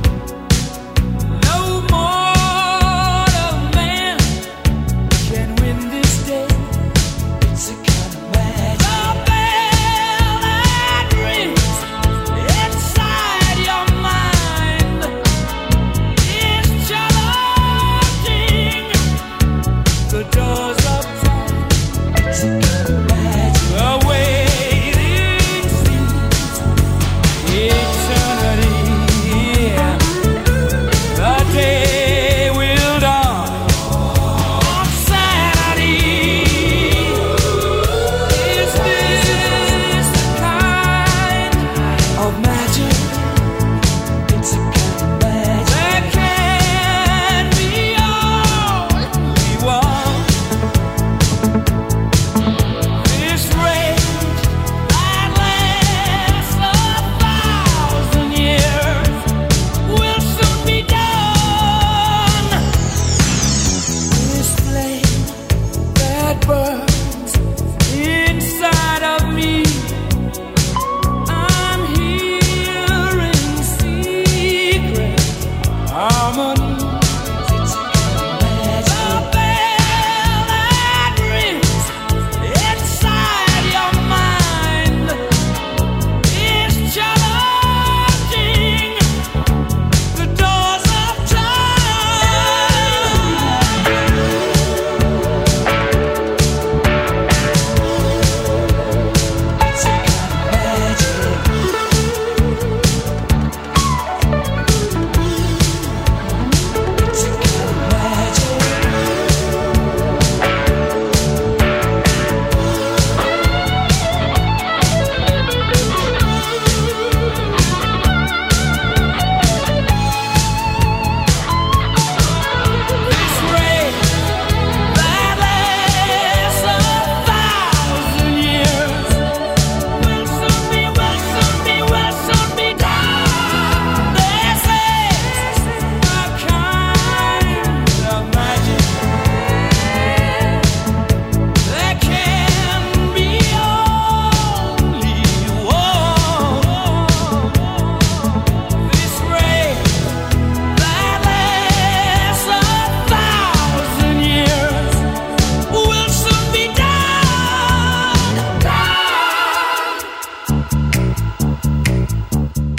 No mortal man can win this day. It's a kind of magic. The bell that rings inside your mind is challenging the doors of time.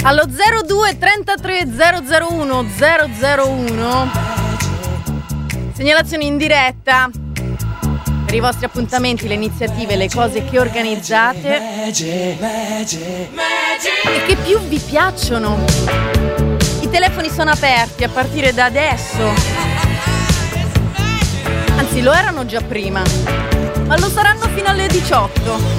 allo 02 33 001 001. Segnalazioni in diretta per i vostri appuntamenti, le iniziative, le cose che organizzate e che più vi piacciono. I telefoni sono aperti a partire da adesso, anzi lo erano già prima, ma lo saranno fino alle 18.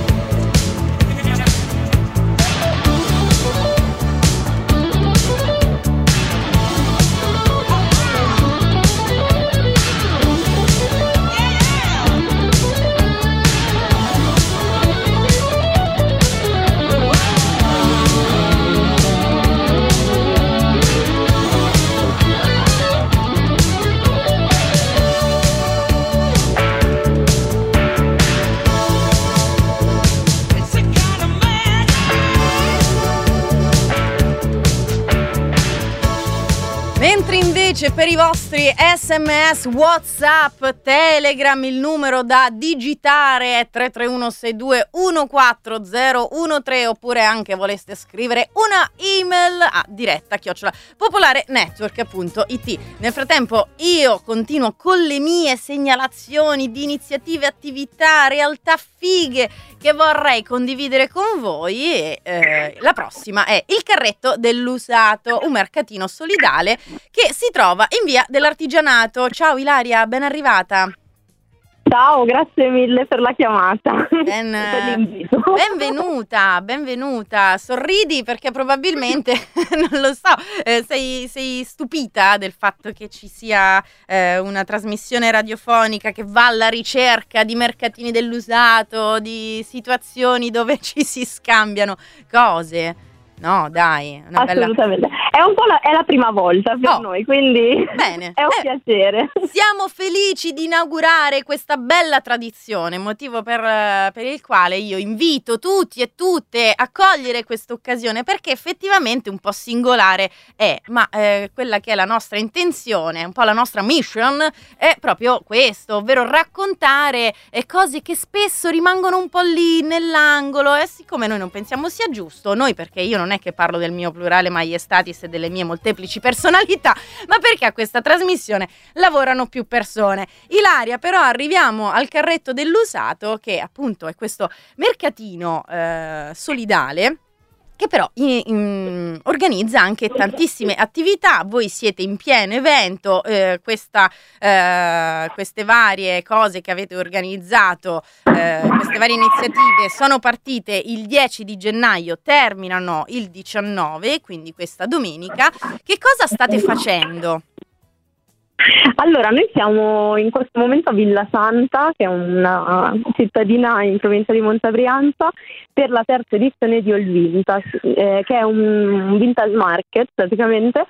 Mentre invece per i vostri SMS, WhatsApp, Telegram, il numero da digitare è 33162141013, oppure anche voleste scrivere una email a diretta@popolarenetwork.it. Nel frattempo io continuo con le mie segnalazioni di iniziative, attività, realtà fighe che vorrei condividere con voi e la prossima è il Carretto dell'Usato, un mercatino solidale che si trova in via dell'Artigianato. Ciao Ilaria, ben arrivata. Ciao, grazie mille per la chiamata. Benvenuta. Sorridi perché probabilmente, non lo so, sei stupita del fatto che ci sia una trasmissione radiofonica che va alla ricerca di mercatini dell'usato, di situazioni dove ci si scambiano cose. No, dai, assolutamente. È un po' è la prima volta per noi, quindi bene. È un piacere. Siamo felici di inaugurare questa bella tradizione, motivo per il quale io invito tutti e tutte a cogliere questa occasione, perché effettivamente un po' singolare è, ma quella che è la nostra intenzione, un po' la nostra mission è proprio questo, ovvero raccontare cose che spesso rimangono un po' lì nell'angolo, e siccome noi non pensiamo sia giusto, noi, perché io non è che parlo del mio plurale maiestatis e delle mie molteplici personalità, ma perché a questa trasmissione lavorano più persone. Ilaria, però arriviamo al Carretto dell'Usato, che appunto è questo mercatino solidale, che però organizza anche tantissime attività. Voi siete in pieno evento, queste varie cose che avete organizzato, queste varie iniziative sono partite il 10 di gennaio, terminano il 19, quindi questa domenica. Che cosa state facendo? Allora, noi siamo in questo momento a Villa Santa, che è una cittadina in provincia di Monza Brianza, per la terza edizione di All Vintage, che è un vintage market praticamente.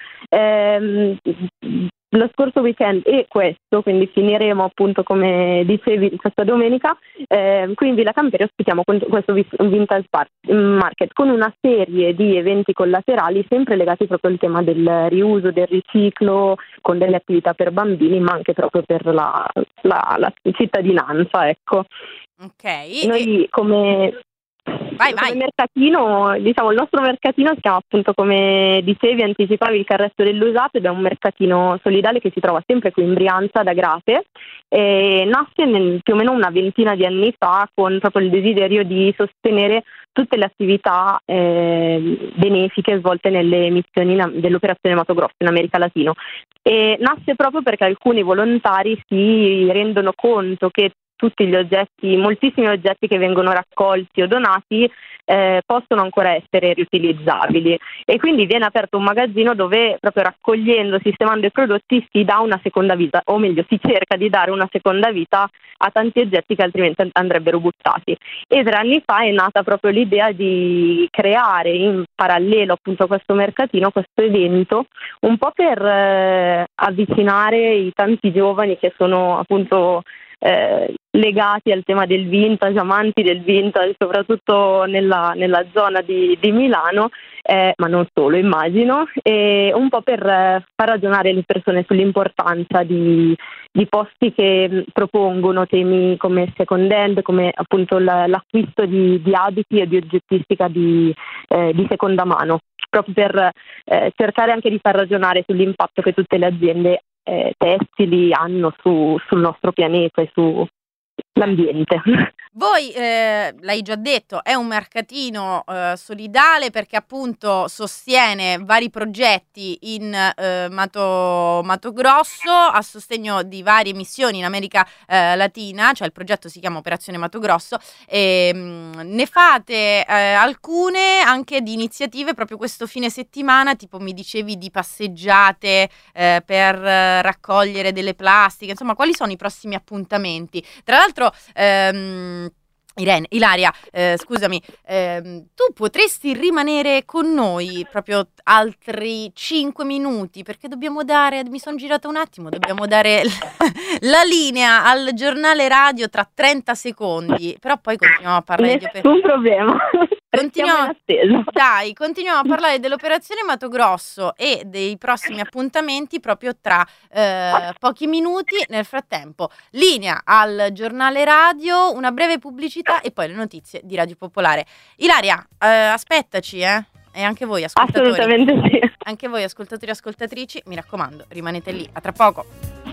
Lo scorso weekend e questo, quindi finiremo appunto come dicevi questa domenica, qui in Villa Campere ospitiamo questo vintage market con una serie di eventi collaterali sempre legati proprio al tema del riuso, del riciclo, con delle attività per bambini ma anche proprio per la cittadinanza, ecco. Ok. Noi come mercatino, diciamo, il nostro mercatino si chiama appunto, come dicevi, anticipavi, il Carretto dell'Usato, ed è un mercatino solidale che si trova sempre qui in Brianza, ad Agrate, e nasce più o meno una ventina di anni fa con proprio il desiderio di sostenere tutte le attività benefiche svolte nelle missioni dell'operazione Mato Grosso in America Latina, e nasce proprio perché alcuni volontari si rendono conto che tutti gli oggetti, moltissimi oggetti che vengono raccolti o donati possono ancora essere riutilizzabili, e quindi viene aperto un magazzino dove, proprio raccogliendo, sistemando i prodotti, si dà una seconda vita, o meglio si cerca di dare una seconda vita a tanti oggetti che altrimenti andrebbero buttati. E 3 anni fa è nata proprio l'idea di creare in parallelo appunto a questo mercatino, questo evento, un po' per avvicinare i tanti giovani che sono appunto legati al tema del vintage, amanti del vintage, soprattutto nella zona di Milano, ma non solo, immagino, e un po' per far ragionare le persone sull'importanza di posti che propongono temi come second hand, come appunto l'acquisto di abiti e di oggettistica di seconda mano. proprio per cercare anche di far ragionare sull'impatto che tutte le aziende tessili hanno sul nostro pianeta e sull'ambiente. Voi, l'hai già detto, è un mercatino solidale perché appunto sostiene vari progetti in Mato Grosso a sostegno di varie missioni in America Latina, cioè il progetto si chiama Operazione Mato Grosso, e ne fate alcune anche di iniziative proprio questo fine settimana, tipo mi dicevi di passeggiate per raccogliere delle plastiche, insomma quali sono i prossimi appuntamenti? Tra l'altro Ilaria, scusami, tu potresti rimanere con noi proprio altri 5 minuti perché dobbiamo dare, mi sono girata un attimo, dobbiamo dare la linea al giornale radio tra 30 secondi, però poi continuiamo a parlare Nessun problema. Continuiamo a parlare dell'operazione Mato Grosso e dei prossimi appuntamenti proprio tra pochi minuti. Nel frattempo, linea al giornale radio, una breve pubblicità e poi le notizie di Radio Popolare. Ilaria, aspettaci, e anche voi ascoltatori. Assolutamente sì. Anche voi ascoltatori e ascoltatrici, mi raccomando, rimanete lì, a tra poco.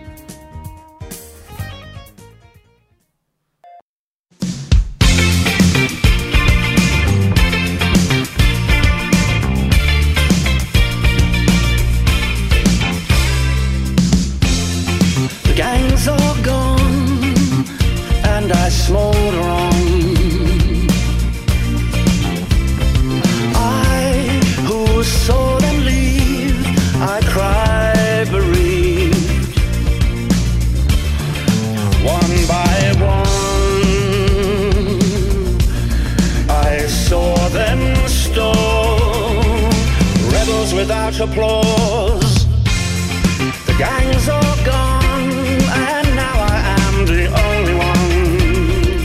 The gang's all gone and I smolder on. I who saw them leave, I cry bereaved. One by one I saw them stone, rebels without applause. The gang's all gone, and now I am the only one.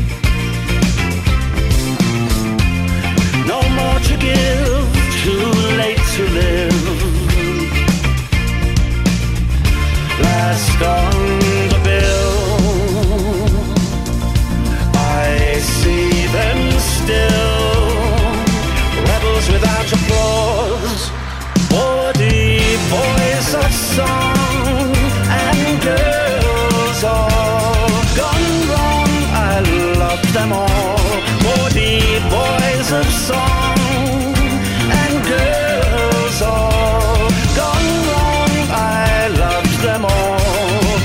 No more to give, too late to live. Last on the bill, I see them still, rebels without applause. Body boys of song and girls all gone wrong. I love them all. Body boys of song and girls all gone wrong. I love them all.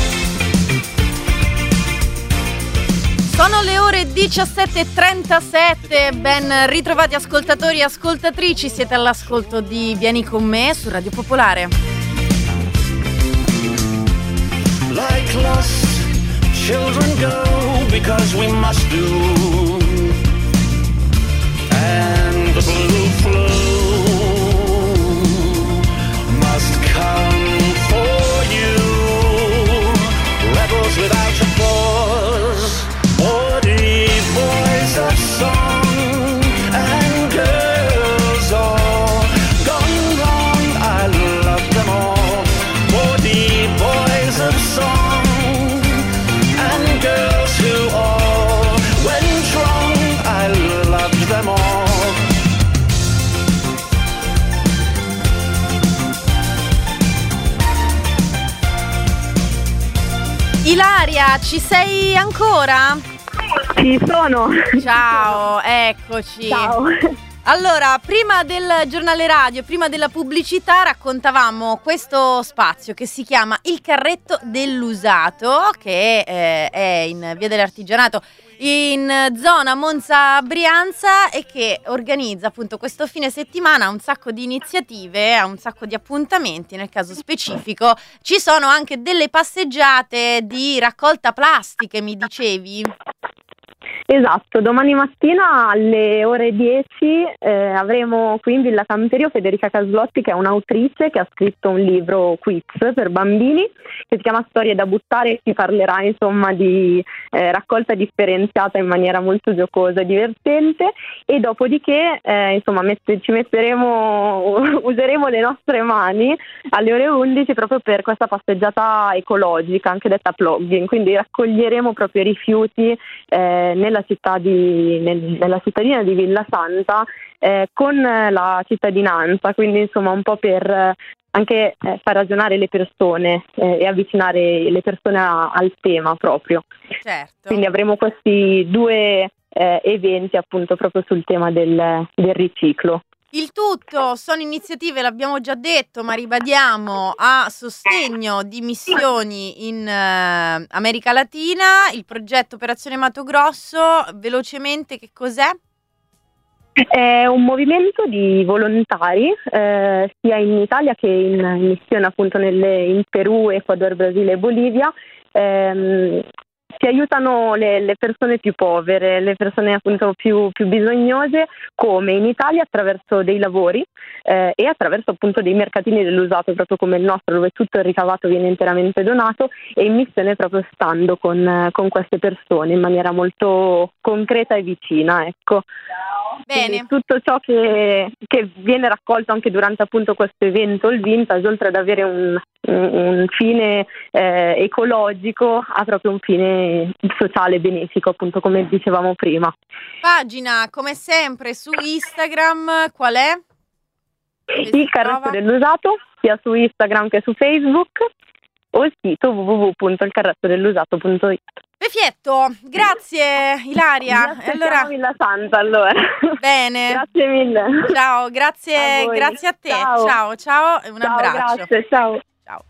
Sono le ore 17:37, ben ritrovati ascoltatori e ascoltatrici, siete all'ascolto di Vieni con me su Radio Popolare. Like lost children go because we must do, and the blue flu must come for you. Rebels without applause, body boys of song and girls all gone wrong. I love them all. Body boys of song and girls who all went wrong. I loved them all. Ilaria, ci sei ancora? Ci sono. Ciao, eccoci. Ciao. Allora, prima del giornale radio, prima della pubblicità, raccontavamo questo spazio che si chiama Il Carretto dell'Usato, che è in Via dell'Artigianato, in zona Monza Brianza, e che organizza appunto questo fine settimana un sacco di iniziative, un sacco di appuntamenti. Nel caso specifico ci sono anche delle passeggiate di raccolta plastiche, mi dicevi? Esatto, domani mattina alle ore 10 avremo qui in Villa Camperio Federica Caslotti, che è un'autrice che ha scritto un libro quiz per bambini che si chiama Storie da buttare, e ci parlerà insomma di raccolta differenziata in maniera molto giocosa e divertente, e dopodiché insomma useremo le nostre mani alle ore 11 proprio per questa passeggiata ecologica, anche detta plugging, quindi raccoglieremo proprio i rifiuti nella cittadina di Villa Santa con la cittadinanza, quindi insomma un po' per anche far ragionare le persone e avvicinare le persone al tema proprio. Certo. Quindi avremo questi 2 eventi appunto proprio sul tema del riciclo. Il tutto sono iniziative, l'abbiamo già detto, ma ribadiamo, a sostegno di missioni in America Latina. Il progetto Operazione Mato Grosso, velocemente, che cos'è? È un movimento di volontari sia in Italia che in missione appunto in Perù, Ecuador, Brasile e Bolivia. Si aiutano le persone più povere, le persone appunto più bisognose, come in Italia attraverso dei lavori e attraverso appunto dei mercatini dell'usato, proprio come il nostro, dove tutto il ricavato viene interamente donato, e in missione proprio stando con queste persone in maniera molto concreta e vicina, ecco. Bene. Quindi tutto ciò che viene raccolto anche durante appunto questo evento, il Vintage, oltre ad avere un fine ecologico, ha proprio un fine sociale benefico, appunto come dicevamo prima. Pagina, come sempre, su Instagram, qual è? Il Carretto dell'Usato, sia su Instagram che su Facebook, o il sito www.ilcarrettodellusato.it. Perfetto, grazie Ilaria. Grazie, allora, Villa Santa, allora. Bene. Grazie mille. Ciao, grazie a te. Ciao e un abbraccio. Grazie, ciao. Ciao.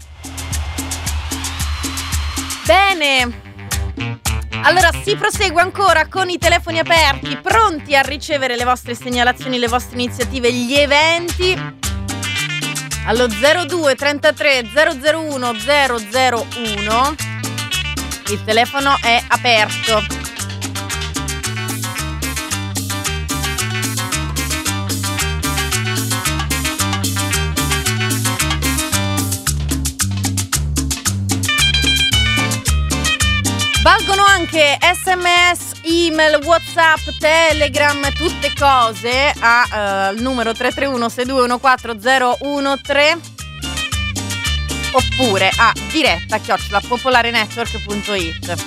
Bene. Allora si prosegue ancora con i telefoni aperti, pronti a ricevere le vostre segnalazioni, le vostre iniziative, gli eventi. Allo 02 33 001 001. Il telefono è aperto. Valgono anche SMS, email, WhatsApp, Telegram, tutte cose al numero 331 6214013 oppure a diretta@popolarenetwork.it.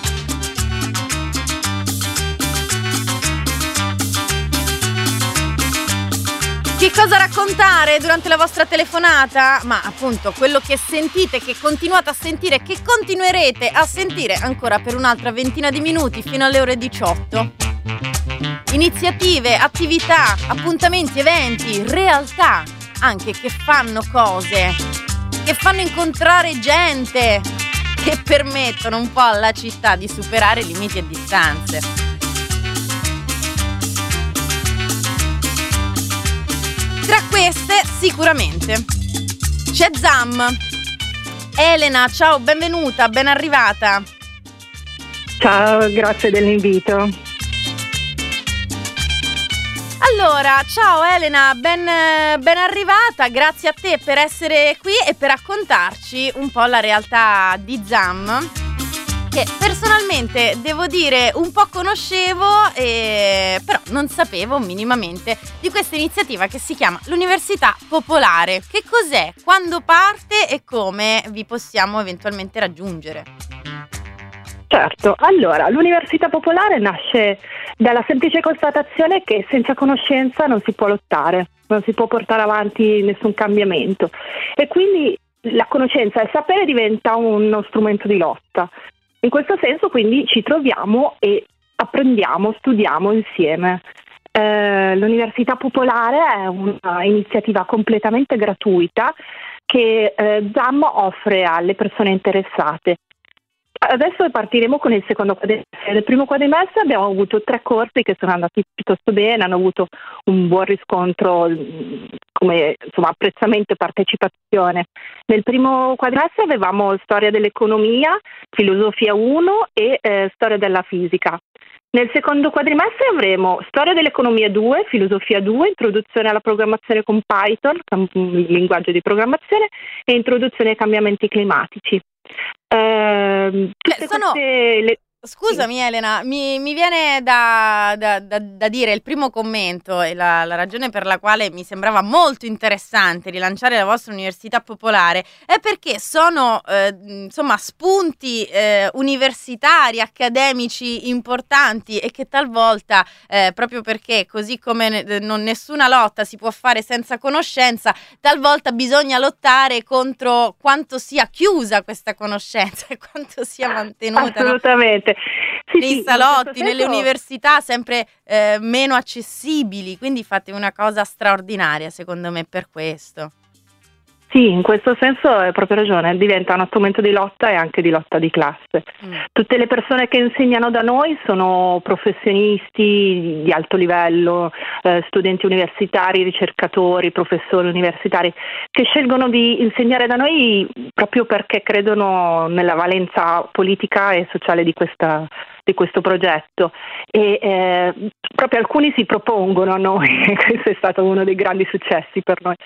Che cosa raccontare durante la vostra telefonata? Ma appunto quello che sentite, che continuate a sentire, che continuerete a sentire ancora per un'altra ventina di minuti fino alle ore 18. Iniziative, attività, appuntamenti, eventi, realtà anche che fanno cose, che fanno incontrare gente, che permettono un po' alla città di superare limiti e distanze. Tra queste sicuramente c'è ZAM. Elena, ciao, benvenuta, ben arrivata. Ciao, grazie dell'invito. Allora, ciao Elena, ben arrivata, grazie a te per essere qui e per raccontarci un po' la realtà di ZAM, che personalmente devo dire un po' conoscevo, però non sapevo minimamente di questa iniziativa che si chiama l'Università Popolare. Che cos'è, quando parte e come vi possiamo eventualmente raggiungere? Certo, allora l'Università Popolare nasce dalla semplice constatazione che senza conoscenza non si può lottare, non si può portare avanti nessun cambiamento, e quindi la conoscenza e il sapere diventa uno strumento di lotta. In questo senso quindi ci troviamo e apprendiamo, studiamo insieme. L'Università Popolare è un'iniziativa completamente gratuita che ZAM offre alle persone interessate. Adesso partiremo con il secondo quadrimestre. Nel primo quadrimestre abbiamo avuto 3 corsi che sono andati piuttosto bene, hanno avuto un buon riscontro come apprezzamento e partecipazione. Nel primo quadrimestre avevamo storia dell'economia, filosofia 1 e storia della fisica. Nel secondo quadrimestre avremo storia dell'economia 2, filosofia 2, introduzione alla programmazione con Python, un linguaggio di programmazione, e introduzione ai cambiamenti climatici. Scusami Elena, mi viene da dire il primo commento e la ragione per la quale mi sembrava molto interessante rilanciare la vostra università popolare è perché sono insomma spunti universitari, accademici importanti e che talvolta proprio perché così come nessuna lotta si può fare senza conoscenza, talvolta bisogna lottare contro quanto sia chiusa questa conoscenza e quanto sia mantenuta. Assolutamente. Nei salotti, nelle università sempre meno accessibili, quindi fate una cosa straordinaria secondo me per questo. Sì, in questo senso hai proprio ragione, diventa uno strumento di lotta e anche di lotta di classe. Tutte le persone che insegnano da noi sono professionisti di alto livello, studenti universitari, ricercatori, professori universitari, che scelgono di insegnare da noi proprio perché credono nella valenza politica e sociale di questo progetto e proprio alcuni si propongono a noi. Questo è stato uno dei grandi successi per noi.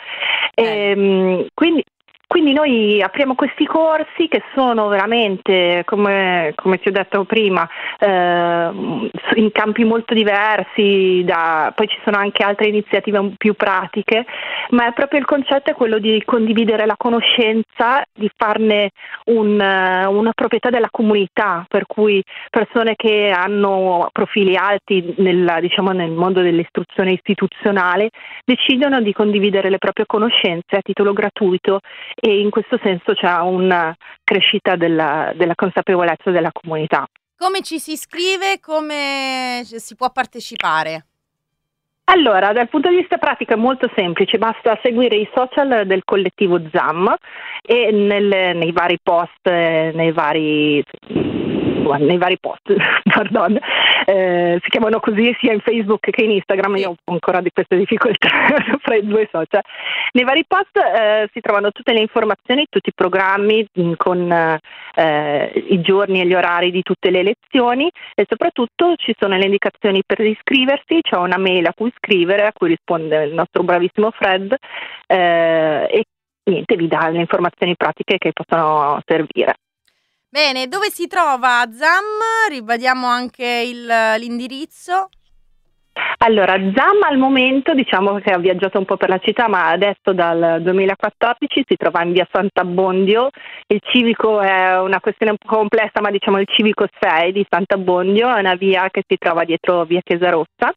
Quindi noi apriamo questi corsi che sono veramente, come ti ho detto prima, in campi molto diversi, poi ci sono anche altre iniziative più pratiche, ma è proprio il concetto è quello di condividere la conoscenza, di farne una proprietà della comunità, per cui persone che hanno profili alti nel mondo dell'istruzione istituzionale decidono di condividere le proprie conoscenze a titolo gratuito, e in questo senso c'è una crescita della consapevolezza della comunità. Come ci si iscrive? Come si può partecipare? Allora, dal punto di vista pratico è molto semplice, basta seguire i social del collettivo ZAM e nei vari post, nei vari post, pardon, si chiamano così sia in Facebook che in Instagram. Io ho ancora di queste difficoltà fra i due social. Nei vari post si trovano tutte le informazioni, tutti i programmi con i giorni e gli orari di tutte le lezioni, e soprattutto ci sono le indicazioni per iscriversi. C'è una mail a cui scrivere, a cui risponde il nostro bravissimo Fred, e niente, vi dà le informazioni pratiche che possono servire. Bene, dove si trova ZAM? Ribadiamo anche l'indirizzo. Allora, ZAM al momento diciamo che ha viaggiato un po' per la città, ma adesso dal 2014 si trova in via Sant'Abbondio. Il civico è una questione un po' complessa, ma diciamo il civico 6 di Sant'Abbondio è una via che si trova dietro via Chiesa Rossa,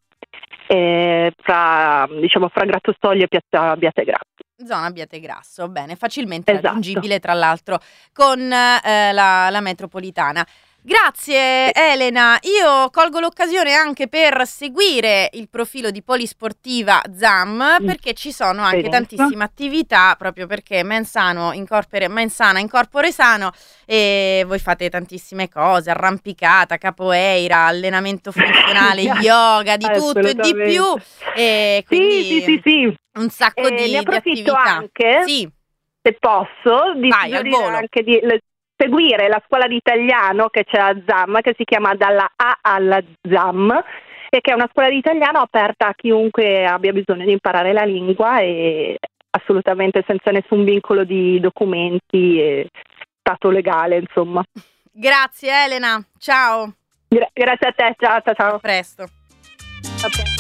fra Grattosoglio e piazza Abbiategrasso. Zona Abbiategrasso, bene, facilmente raggiungibile tra l'altro con la metropolitana. Grazie Elena, io colgo l'occasione anche per seguire il profilo di Polisportiva ZAM, perché ci sono anche tantissime attività, proprio perché mens sana in corpore sano, e voi fate tantissime cose, arrampicata, capoeira, allenamento funzionale, yoga, di tutto e di più, e quindi sì. un sacco di approfitto attività. Anche, se posso, di anche di seguire la scuola di italiano che c'è a ZAM, che si chiama Dalla A alla ZAM, e che è una scuola di italiano aperta a chiunque abbia bisogno di imparare la lingua, e assolutamente senza nessun vincolo di documenti e stato legale, insomma. Grazie Elena, ciao. Grazie a te, ciao. A presto. A presto.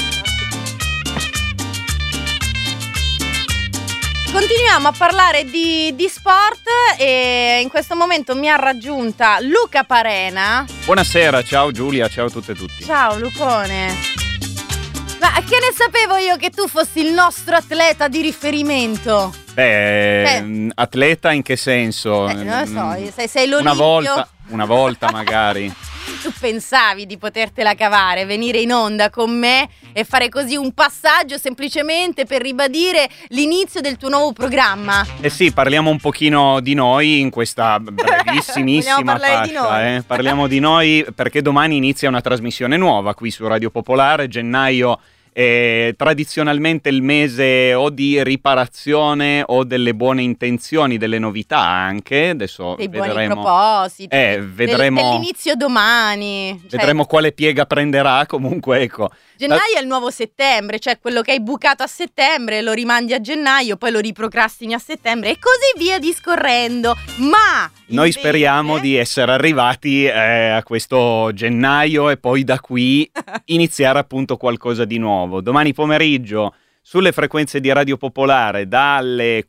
Continuiamo a parlare di sport, e in questo momento mi ha raggiunta Luca Parena. Buonasera, ciao Giulia, ciao a tutte e tutti. Ciao Lucone. Ma che ne sapevo io che tu fossi il nostro atleta di riferimento? Atleta in che senso? Non lo so, sei l'Olimpio. Una volta magari. Tu pensavi di potertela cavare, venire in onda con me e fare così un passaggio semplicemente per ribadire l'inizio del tuo nuovo programma? Eh sì, parliamo un pochino di noi in questa brevissimissima fascia. Parliamo di noi perché domani inizia una trasmissione nuova qui su Radio Popolare, gennaio tradizionalmente il mese o di riparazione o delle buone intenzioni, delle novità anche. Adesso dei vedremo, buoni propositi, dell'inizio domani. Vedremo quale piega prenderà, comunque ecco. Gennaio è il nuovo settembre, cioè quello che hai bucato a settembre lo rimandi a gennaio, poi lo riprocrastini a settembre e così via discorrendo. Ma noi speriamo di essere arrivati a questo gennaio e poi da qui iniziare appunto qualcosa di nuovo. Domani pomeriggio sulle frequenze di Radio Popolare dalle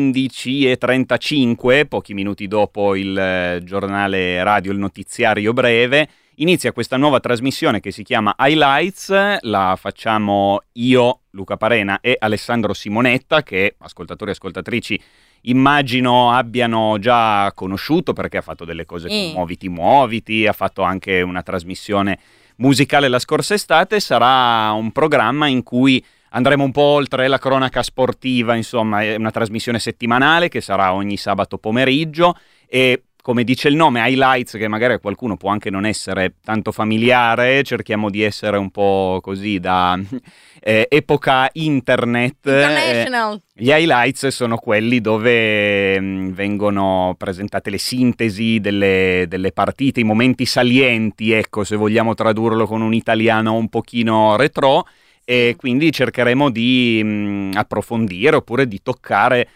15:35, pochi minuti dopo il giornale radio, il notiziario breve, inizia questa nuova trasmissione che si chiama Highlights. La facciamo io, Luca Parena, e Alessandro Simonetta, che ascoltatori e ascoltatrici immagino abbiano già conosciuto perché ha fatto delle cose con Muoviti, ha fatto anche una trasmissione musicale la scorsa estate. Sarà un programma in cui andremo un po' oltre la cronaca sportiva, insomma è una trasmissione settimanale che sarà ogni sabato pomeriggio e, come dice il nome, Highlights, che magari a qualcuno può anche non essere tanto familiare, cerchiamo di essere un po' così da epoca internet. International. Gli highlights sono quelli dove vengono presentate le sintesi delle partite, i momenti salienti, ecco, se vogliamo tradurlo con un italiano un pochino retro, e quindi cercheremo di approfondire oppure di toccare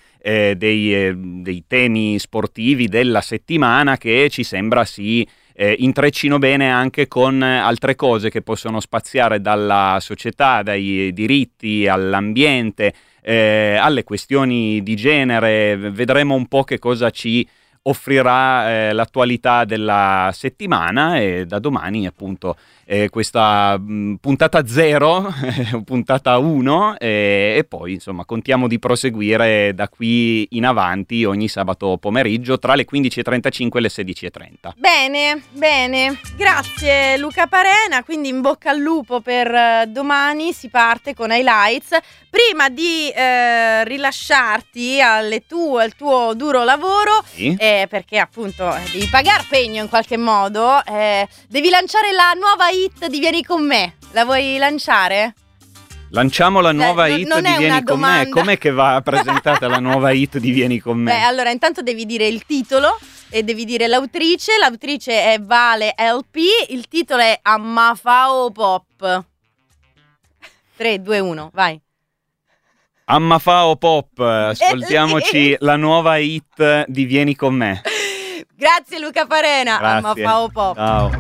dei temi sportivi della settimana che ci sembra si intreccino bene anche con altre cose che possono spaziare dalla società, dai diritti all'ambiente, alle questioni di genere. Vedremo un po' che cosa ci offrirà l'attualità della settimana, e da domani appunto questa puntata 0, puntata 1, e poi insomma contiamo di proseguire da qui in avanti ogni sabato pomeriggio tra le 15:35 e le 16:30. Bene, grazie Luca Parena, quindi in bocca al lupo per domani, si parte con Highlights. Prima di rilasciarti al tuo duro lavoro, sì, perché appunto devi pagare pegno in qualche modo, devi lanciare la nuova hit di Vieni con me. La vuoi lanciare? Lanciamo la nuova hit di Vieni con me. Com'è che va presentata la nuova hit di Vieni con me? Allora intanto devi dire il titolo e devi dire l'autrice è Vale LP, il titolo è Ammafao Pop. 3, 2, 1, vai. Ammafao Pop, ascoltiamoci la nuova hit di Vieni con me. Grazie Luca Parena. Grazie. Ammafao Pop. Ciao.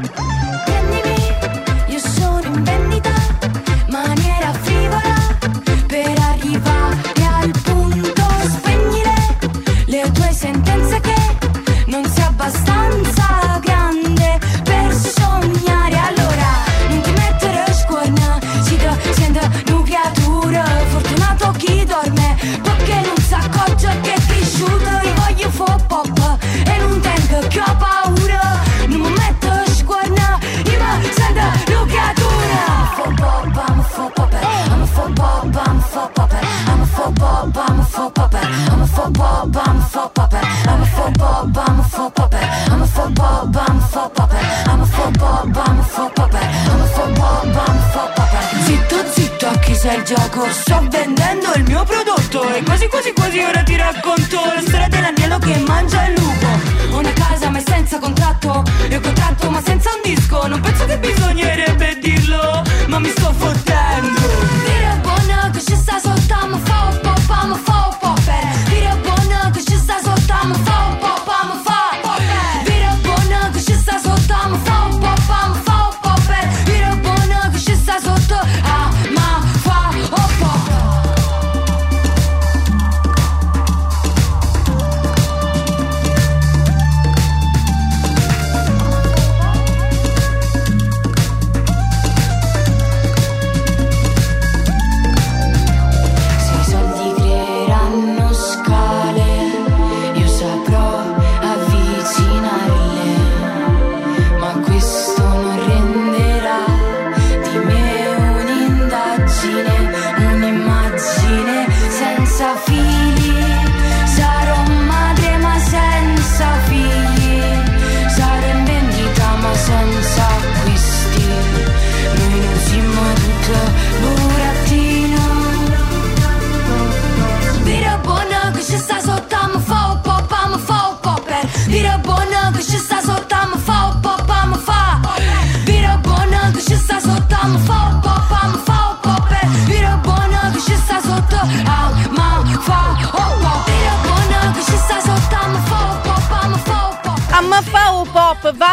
Io sono in vendita, maniera frivola, per arrivare al punto spegnere le tue sentenze che non sei abbastanza grande per sognare. Allora non ti mettere scorna, si sente una creatura, fortunato chi dorme perché non si accorge che è cresciuto. Io voglio fare pop e non tengo che ho paura, non mi metto scorna, io mi sento una creatura. I'm a faux pop, I'm a faux pop, I'm a faux pop, I'm a faux pop, I'm a faux pop, I'm a faux pop, I'm a faux pop, I'm a faux pop, I'm a faux pop, I'm a faux pop, I'm a faux pop, I'm a faux pop, I'm a faux pop, I'm a faux pop, I'm a faux pop. Zitto, a chi sei il gioco? Sto vendendo il mio prodotto e quasi ora ti racconto la storia dell'agnello che mangia il lupo. Una casa ma senza contratto, e un contratto ma senza un disco. Non penso che bisognerebbe dirlo, ma mi sto fottendo. Dire buona che ci sta soltanto faux pop, I'm a faux popper. Dire buona che ci sta soltanto faux pop, I'm a faux popper. Dire buona che ci sta soltanto faux pop, I'm a faux popper. Dire buona che ci sta sotto a ma fa pop.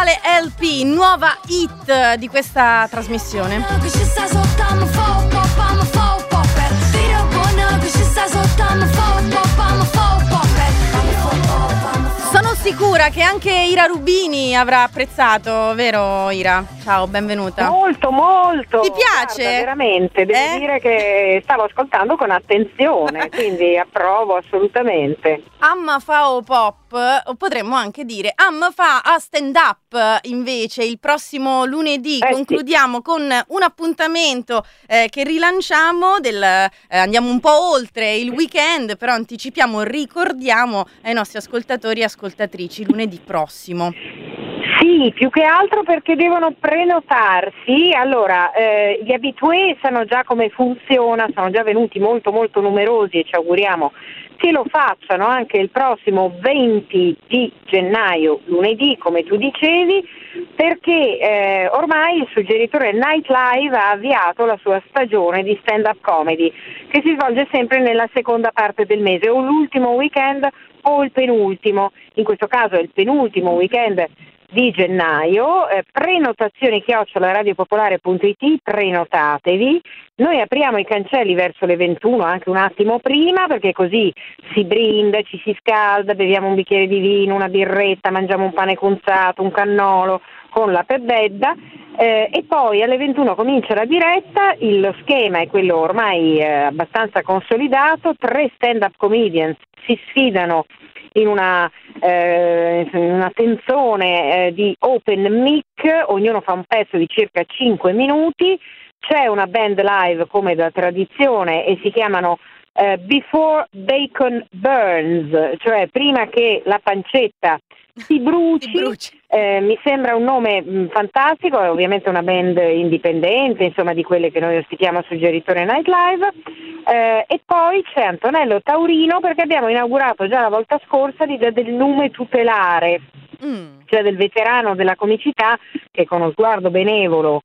quale LP, nuova hit di questa trasmissione? Sono sicura che anche Ira Rubini avrà apprezzato, vero Ira? Ciao, benvenuta. Molto, molto. Ti piace? Guarda, veramente, devo dire che stavo ascoltando con attenzione, quindi approvo assolutamente. Amma fa o pop, o potremmo anche dire Amma fa a stand up invece il prossimo lunedì. Concludiamo con un appuntamento che rilanciamo, andiamo un po' oltre il weekend, però anticipiamo, ricordiamo ai nostri ascoltatori e ascoltatrici lunedì prossimo. Sì, più che altro perché devono prenotarsi. Allora, gli abitué sanno già come funziona, sono già venuti molto molto numerosi e ci auguriamo che lo facciano anche il prossimo 20 di gennaio, lunedì, come tu dicevi, perché ormai il suggeritore Nightlive ha avviato la sua stagione di stand-up comedy, che si svolge sempre nella seconda parte del mese, o l'ultimo weekend o il penultimo. In questo caso è il penultimo weekend di gennaio. Prenotazioni @radiopopolare.it, prenotatevi. Noi apriamo i cancelli verso le 21, anche un attimo prima, perché così si brinda, ci si scalda, beviamo un bicchiere di vino, una birretta, mangiamo un pane cunzato, un cannolo con la pebedda, e poi alle 21 comincia la diretta. Il schema è quello ormai abbastanza consolidato: 3 stand-up comedians si sfidano in una tenzone di open mic, ognuno fa un pezzo di circa 5 minuti, c'è una band live come da tradizione e si chiamano Before Bacon Burns, cioè prima che la pancetta si bruci. Mi sembra un nome fantastico, è ovviamente una band indipendente, insomma, di quelle che noi ospitiamo a Suggeritore Nightlive. E poi c'è Antonello Taurino, perché abbiamo inaugurato già la volta scorsa l'idea del nume tutelare, cioè del veterano della comicità che con uno sguardo benevolo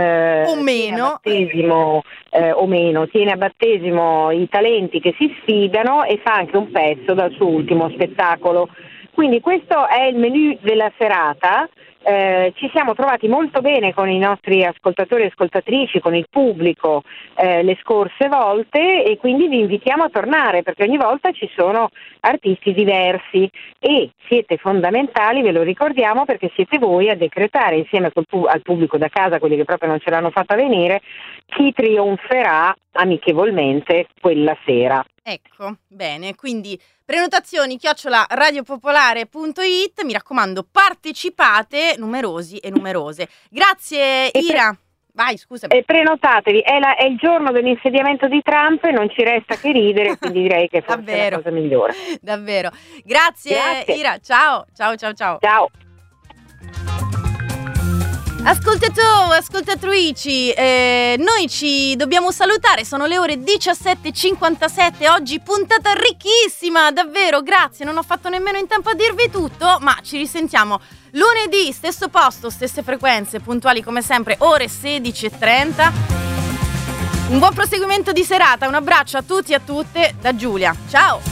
tiene a battesimo i talenti che si sfidano e fa anche un pezzo dal suo ultimo spettacolo. Quindi questo è il menù della serata. Ci siamo trovati molto bene con i nostri ascoltatori e ascoltatrici, con il pubblico le scorse volte, e quindi vi invitiamo a tornare, perché ogni volta ci sono artisti diversi e siete fondamentali, ve lo ricordiamo, perché siete voi a decretare insieme al pubblico da casa, quelli che proprio non ce l'hanno fatta venire, chi trionferà amichevolmente quella sera. Ecco, bene, quindi prenotazioni @radiopopolare.it, mi raccomando, partecipate numerosi e numerose. Grazie Ira. Vai, scusami. E prenotatevi, è il giorno dell'insediamento di Trump e non ci resta che ridere, quindi direi che forse è la cosa migliore. Davvero. Grazie Ira, ciao. Ciao. Ascoltatrici, noi ci dobbiamo salutare, sono le ore 17:57, oggi puntata ricchissima, davvero, grazie, non ho fatto nemmeno in tempo a dirvi tutto, ma ci risentiamo lunedì, stesso posto, stesse frequenze, puntuali come sempre, ore 16:30. Un buon proseguimento di serata, un abbraccio a tutti e a tutte da Giulia, ciao!